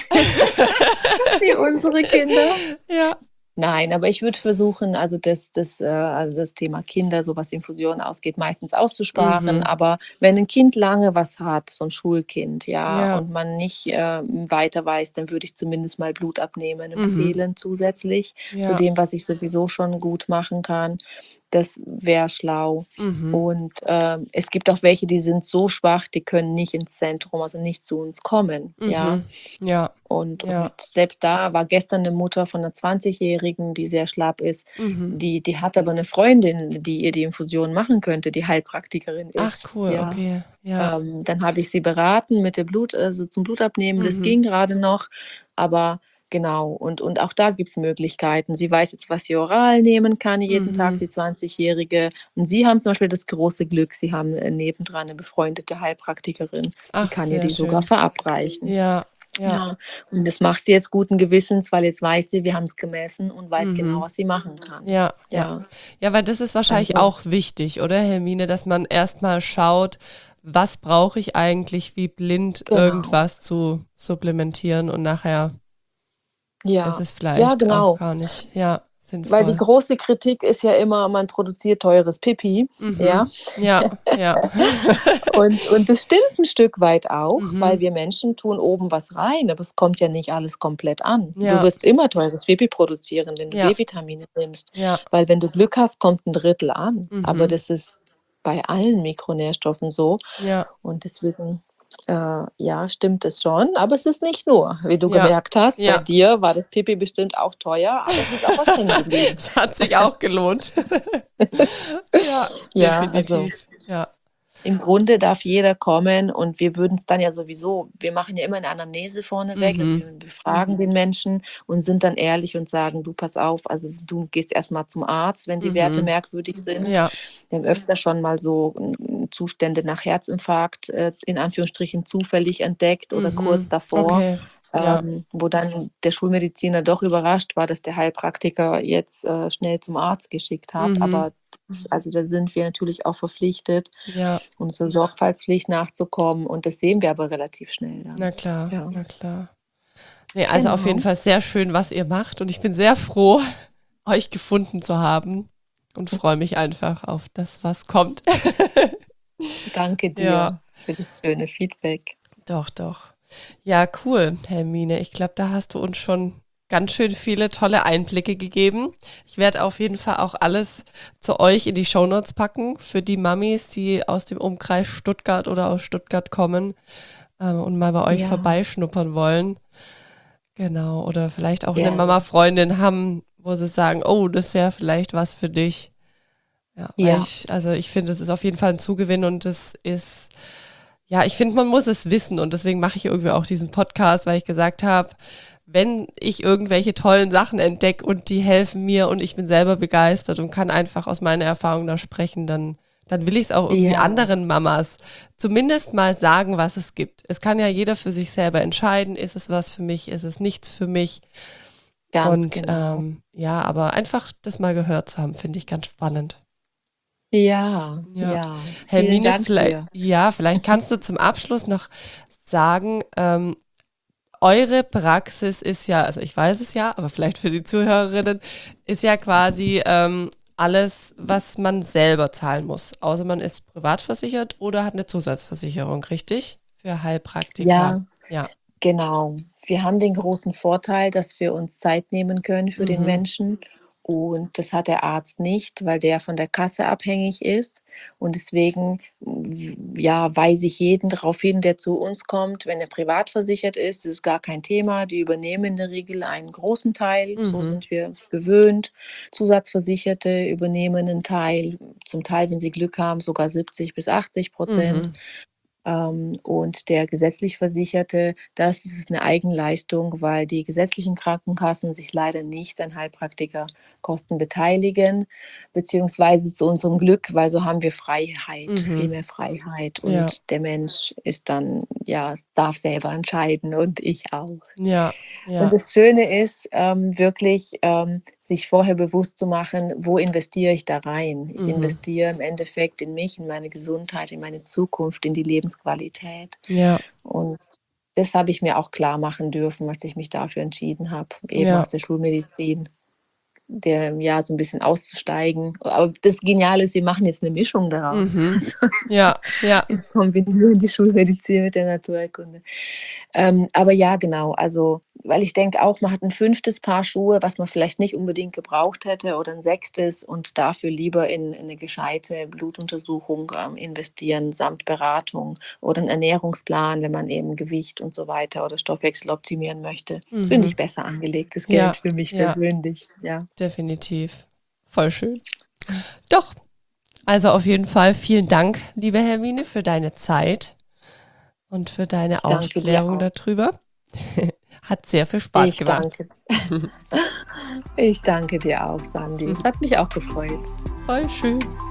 wie unsere Kinder. Ja. Nein, aber ich würde versuchen, also das das, äh also das Thema Kinder, so was Infusionen ausgeht, meistens auszusparen. Mhm. Aber wenn ein Kind lange was hat, so ein Schulkind, ja, Ja. und man nicht, ähm, weiter weiß, dann würde ich zumindest mal Blut abnehmen Mhm. empfehlen zusätzlich zu Ja. dem, was ich sowieso schon gut machen kann. Das wäre schlau. Mhm. Und, ähm, es gibt auch welche, die sind so schwach, die können nicht ins Zentrum, also nicht zu uns kommen, ja? Mhm. Ja, Und und ja. selbst da war gestern 'ne Mutter von 'ner Zwanzigjährigen, die sehr schlapp ist, Mhm. die die hat aber 'ne Freundin, die ihr die Infusion machen könnte, die Heilpraktikerin Ach ist, cool, ja? okay. Ja. Ähm, dann habe ich sie beraten mit der Blut also zum Blutabnehmen, das Mhm. ging grade noch, aber genau. Und und auch da gibt's Möglichkeiten. Sie weiß jetzt, was sie oral nehmen kann jeden Tag, Mhm. die Zwanzigjährige. Und sie haben zum Beispiel das große Glück, sie haben, äh, nebendran 'ne befreundete Heilpraktikerin, die Ach, kann ihr sehr die sogar schön. verabreichen. Ja, ja. Ja, und das macht sie jetzt guten Gewissens, weil jetzt weiß sie, wir haben's gemessen und weiß genau, Mhm. was sie machen kann. Ja, ja. Ja. Ja, weil das ist wahrscheinlich Also auch wichtig, oder Hermine, dass man erst mal schaut, was brauche ich eigentlich, wie blind Genau. irgendwas zu supplementieren und nachher ist Ja, es ja, vielleicht auch genau. gar nicht, ja, Weil die sinnvoll. große Kritik ist ja immer, man produziert teures Pipi, Mhm. ja? Ja, ja. Und und das stimmt 'n Stück weit auch, weil Mhm. wir Menschen tun oben was rein, aber es kommt ja nicht alles komplett an. Du Ja. wirst immer teures Pipi produzieren, wenn du Ja. B-Vitamine nimmst, Ja. weil wenn du Glück hast, kommt 'n Drittel an. Aber Mhm. das ist bei allen Mikronährstoffen so Ja. und deswegen, äh, ja, stimmt es schon, aber es ist nicht nur. Wie du Ja, gemerkt hast, bei ja. dir war das Pipi bestimmt auch teuer, aber es ist auch was hängen geblieben. Es hat sich auch gelohnt. Ja, Ja, also definitiv, ja. im Grunde darf jeder kommen und wir würden's dann ja sowieso wir machen ja immer 'ne Anamnese vorneweg, also Mhm. wir befragen den Menschen und sind dann ehrlich und sagen: „Du, pass auf, also du gehst erst mal zum Arzt, wenn die Werte Mhm. merkwürdig sind.“ Ja. Wir haben öfter schon mal so, hm, Zustände nach Herzinfarkt, äh, in Anführungsstrichen zufällig entdeckt oder kurz Mhm. davor, Okay, ja. ähm, wo dann der Schulmediziner doch überrascht war, dass der Heilpraktiker jetzt, äh, schnell zum Arzt geschickt hat. Mhm. Aber das also da sind wir natürlich auch verpflichtet, Ja. unserer Sorgfaltspflicht nachzukommen und das sehen wir aber relativ schnell dann. Na klar, Ja. na klar. Ne, also auf jeden Genau. Fall sehr schön, was ihr macht und ich bin sehr froh, euch gefunden zu haben und freue mich einfach auf das, was kommt. Danke Ja. dir für das schöne Feedback. Doch, doch. Ja, cool, Hermine. Ich glaube, da hast du uns schon ganz schön viele tolle Einblicke gegeben. Ich werde auf jeden Fall auch alles zu euch in die Shownotes packen für die Mamis, die aus dem Umkreis Stuttgart oder aus Stuttgart kommen, äh, und mal bei euch Ja. vorbeischnuppern wollen. Genau, oder vielleicht auch 'ne Gerne. Mama-Freundin haben, wo sie sagen: „Oh, das wäre vielleicht was für dich.“ Ja, weil Ja. ich also ich finde, das ist auf jeden Fall 'n Zugewinn und das ist ja, ich finde, man muss es wissen und deswegen mache ich irgendwie auch diesen Podcast, weil ich gesagt habe, wenn ich irgendwelche tollen Sachen entdecke und die helfen mir und ich bin selber begeistert und kann einfach aus meiner Erfahrung da sprechen, dann dann will ich's auch irgendwie Ja. anderen Mamas zumindest mal sagen, was es gibt. Es kann ja jeder für sich selber entscheiden: „Ist es was für mich? Ist es nichts für mich?“ Ganz Und, genau. ähm, ja, aber einfach das mal gehört zu haben, finde ich ganz spannend. Ja, Ja. ja. Vielen Hermine, Dank viellei dir. ja, vielleicht kannst du zum Abschluss noch sagen, ähm, eure Praxis ist ja also ich weiß es ja, aber vielleicht für die Zuhörerinnen, ist ja quasi, ähm, alles, was man selber zahlen muss, außer man ist privat versichert oder hat 'ne Zusatzversicherung, richtig? Für Heilpraktika, Ja, ja. genau. Wir haben den großen Vorteil, dass wir uns Zeit nehmen können für den Mhm. Menschen und das hat der Arzt nicht, weil der von der Kasse abhängig ist und deswegen, w ja, weise ich jeden drauf hin, der zu uns kommt, wenn er privat versichert ist, ist gar kein Thema. Die übernehmen in der Regel einen großen Teil, so Mhm. sind wir gewöhnt. Zusatzversicherte übernehmen 'nen Teil, zum Teil, wenn sie Glück haben, sogar siebzig bis achtzig Prozent. Mhm. Ähm, und der gesetzlich Versicherte, das ist 'ne Eigenleistung, weil die gesetzlichen Krankenkassen sich leider nicht an Heilpraktikerkosten beteiligen, beziehungsweise zu unserem Glück, weil so haben wir Freiheit, viel Mhm. mehr Freiheit Ja. und der Mensch ist dann ja, s darf selber entscheiden und ich auch. Ja, Und ja. das Schöne ist, ähm, wirklich, ähm, sich vorher bewusst zu machen: „Wo investiere ich da rein?“ Ich Mhm. investiere im Endeffekt in mich, in meine Gesundheit, in meine Zukunft, in die Lebensqualität. Ja. Und das habe ich mir auch klarmachen dürfen, als ich mich dafür entschieden habe, eben Ja. aus der Schulmedizin, der ja, so 'n bisschen auszusteigen. Aber das Geniale ist, wir machen jetzt 'ne Mischung daraus. Mhm. Also, Ja, ja. wir kombinieren die Schulmedizin mit der Naturheilkunde. Ähm, aber ja, genau, also weil ich denke auch, man hat ein fünftes Paar Schuhe, was man vielleicht nicht unbedingt gebraucht hätte oder ein sechstes und dafür lieber in in 'ne gescheite Blutuntersuchung, ähm, investieren samt Beratung oder 'n Ernährungsplan, wenn man eben Gewicht und so weiter oder Stoffwechsel optimieren möchte. Finde Mhm. ich besser angelegtes Ja, Geld für mich ja, persönlich, ja. definitiv. Voll schön. Doch, also auf jeden Fall vielen Dank, liebe Hermine, für deine Zeit und für deine Ich danke dir Aufklärung auch. darüber. Hat sehr viel Spaß Ich gemacht. danke ich danke dir auch, Sandy. Es hat mich auch gefreut. Voll schön.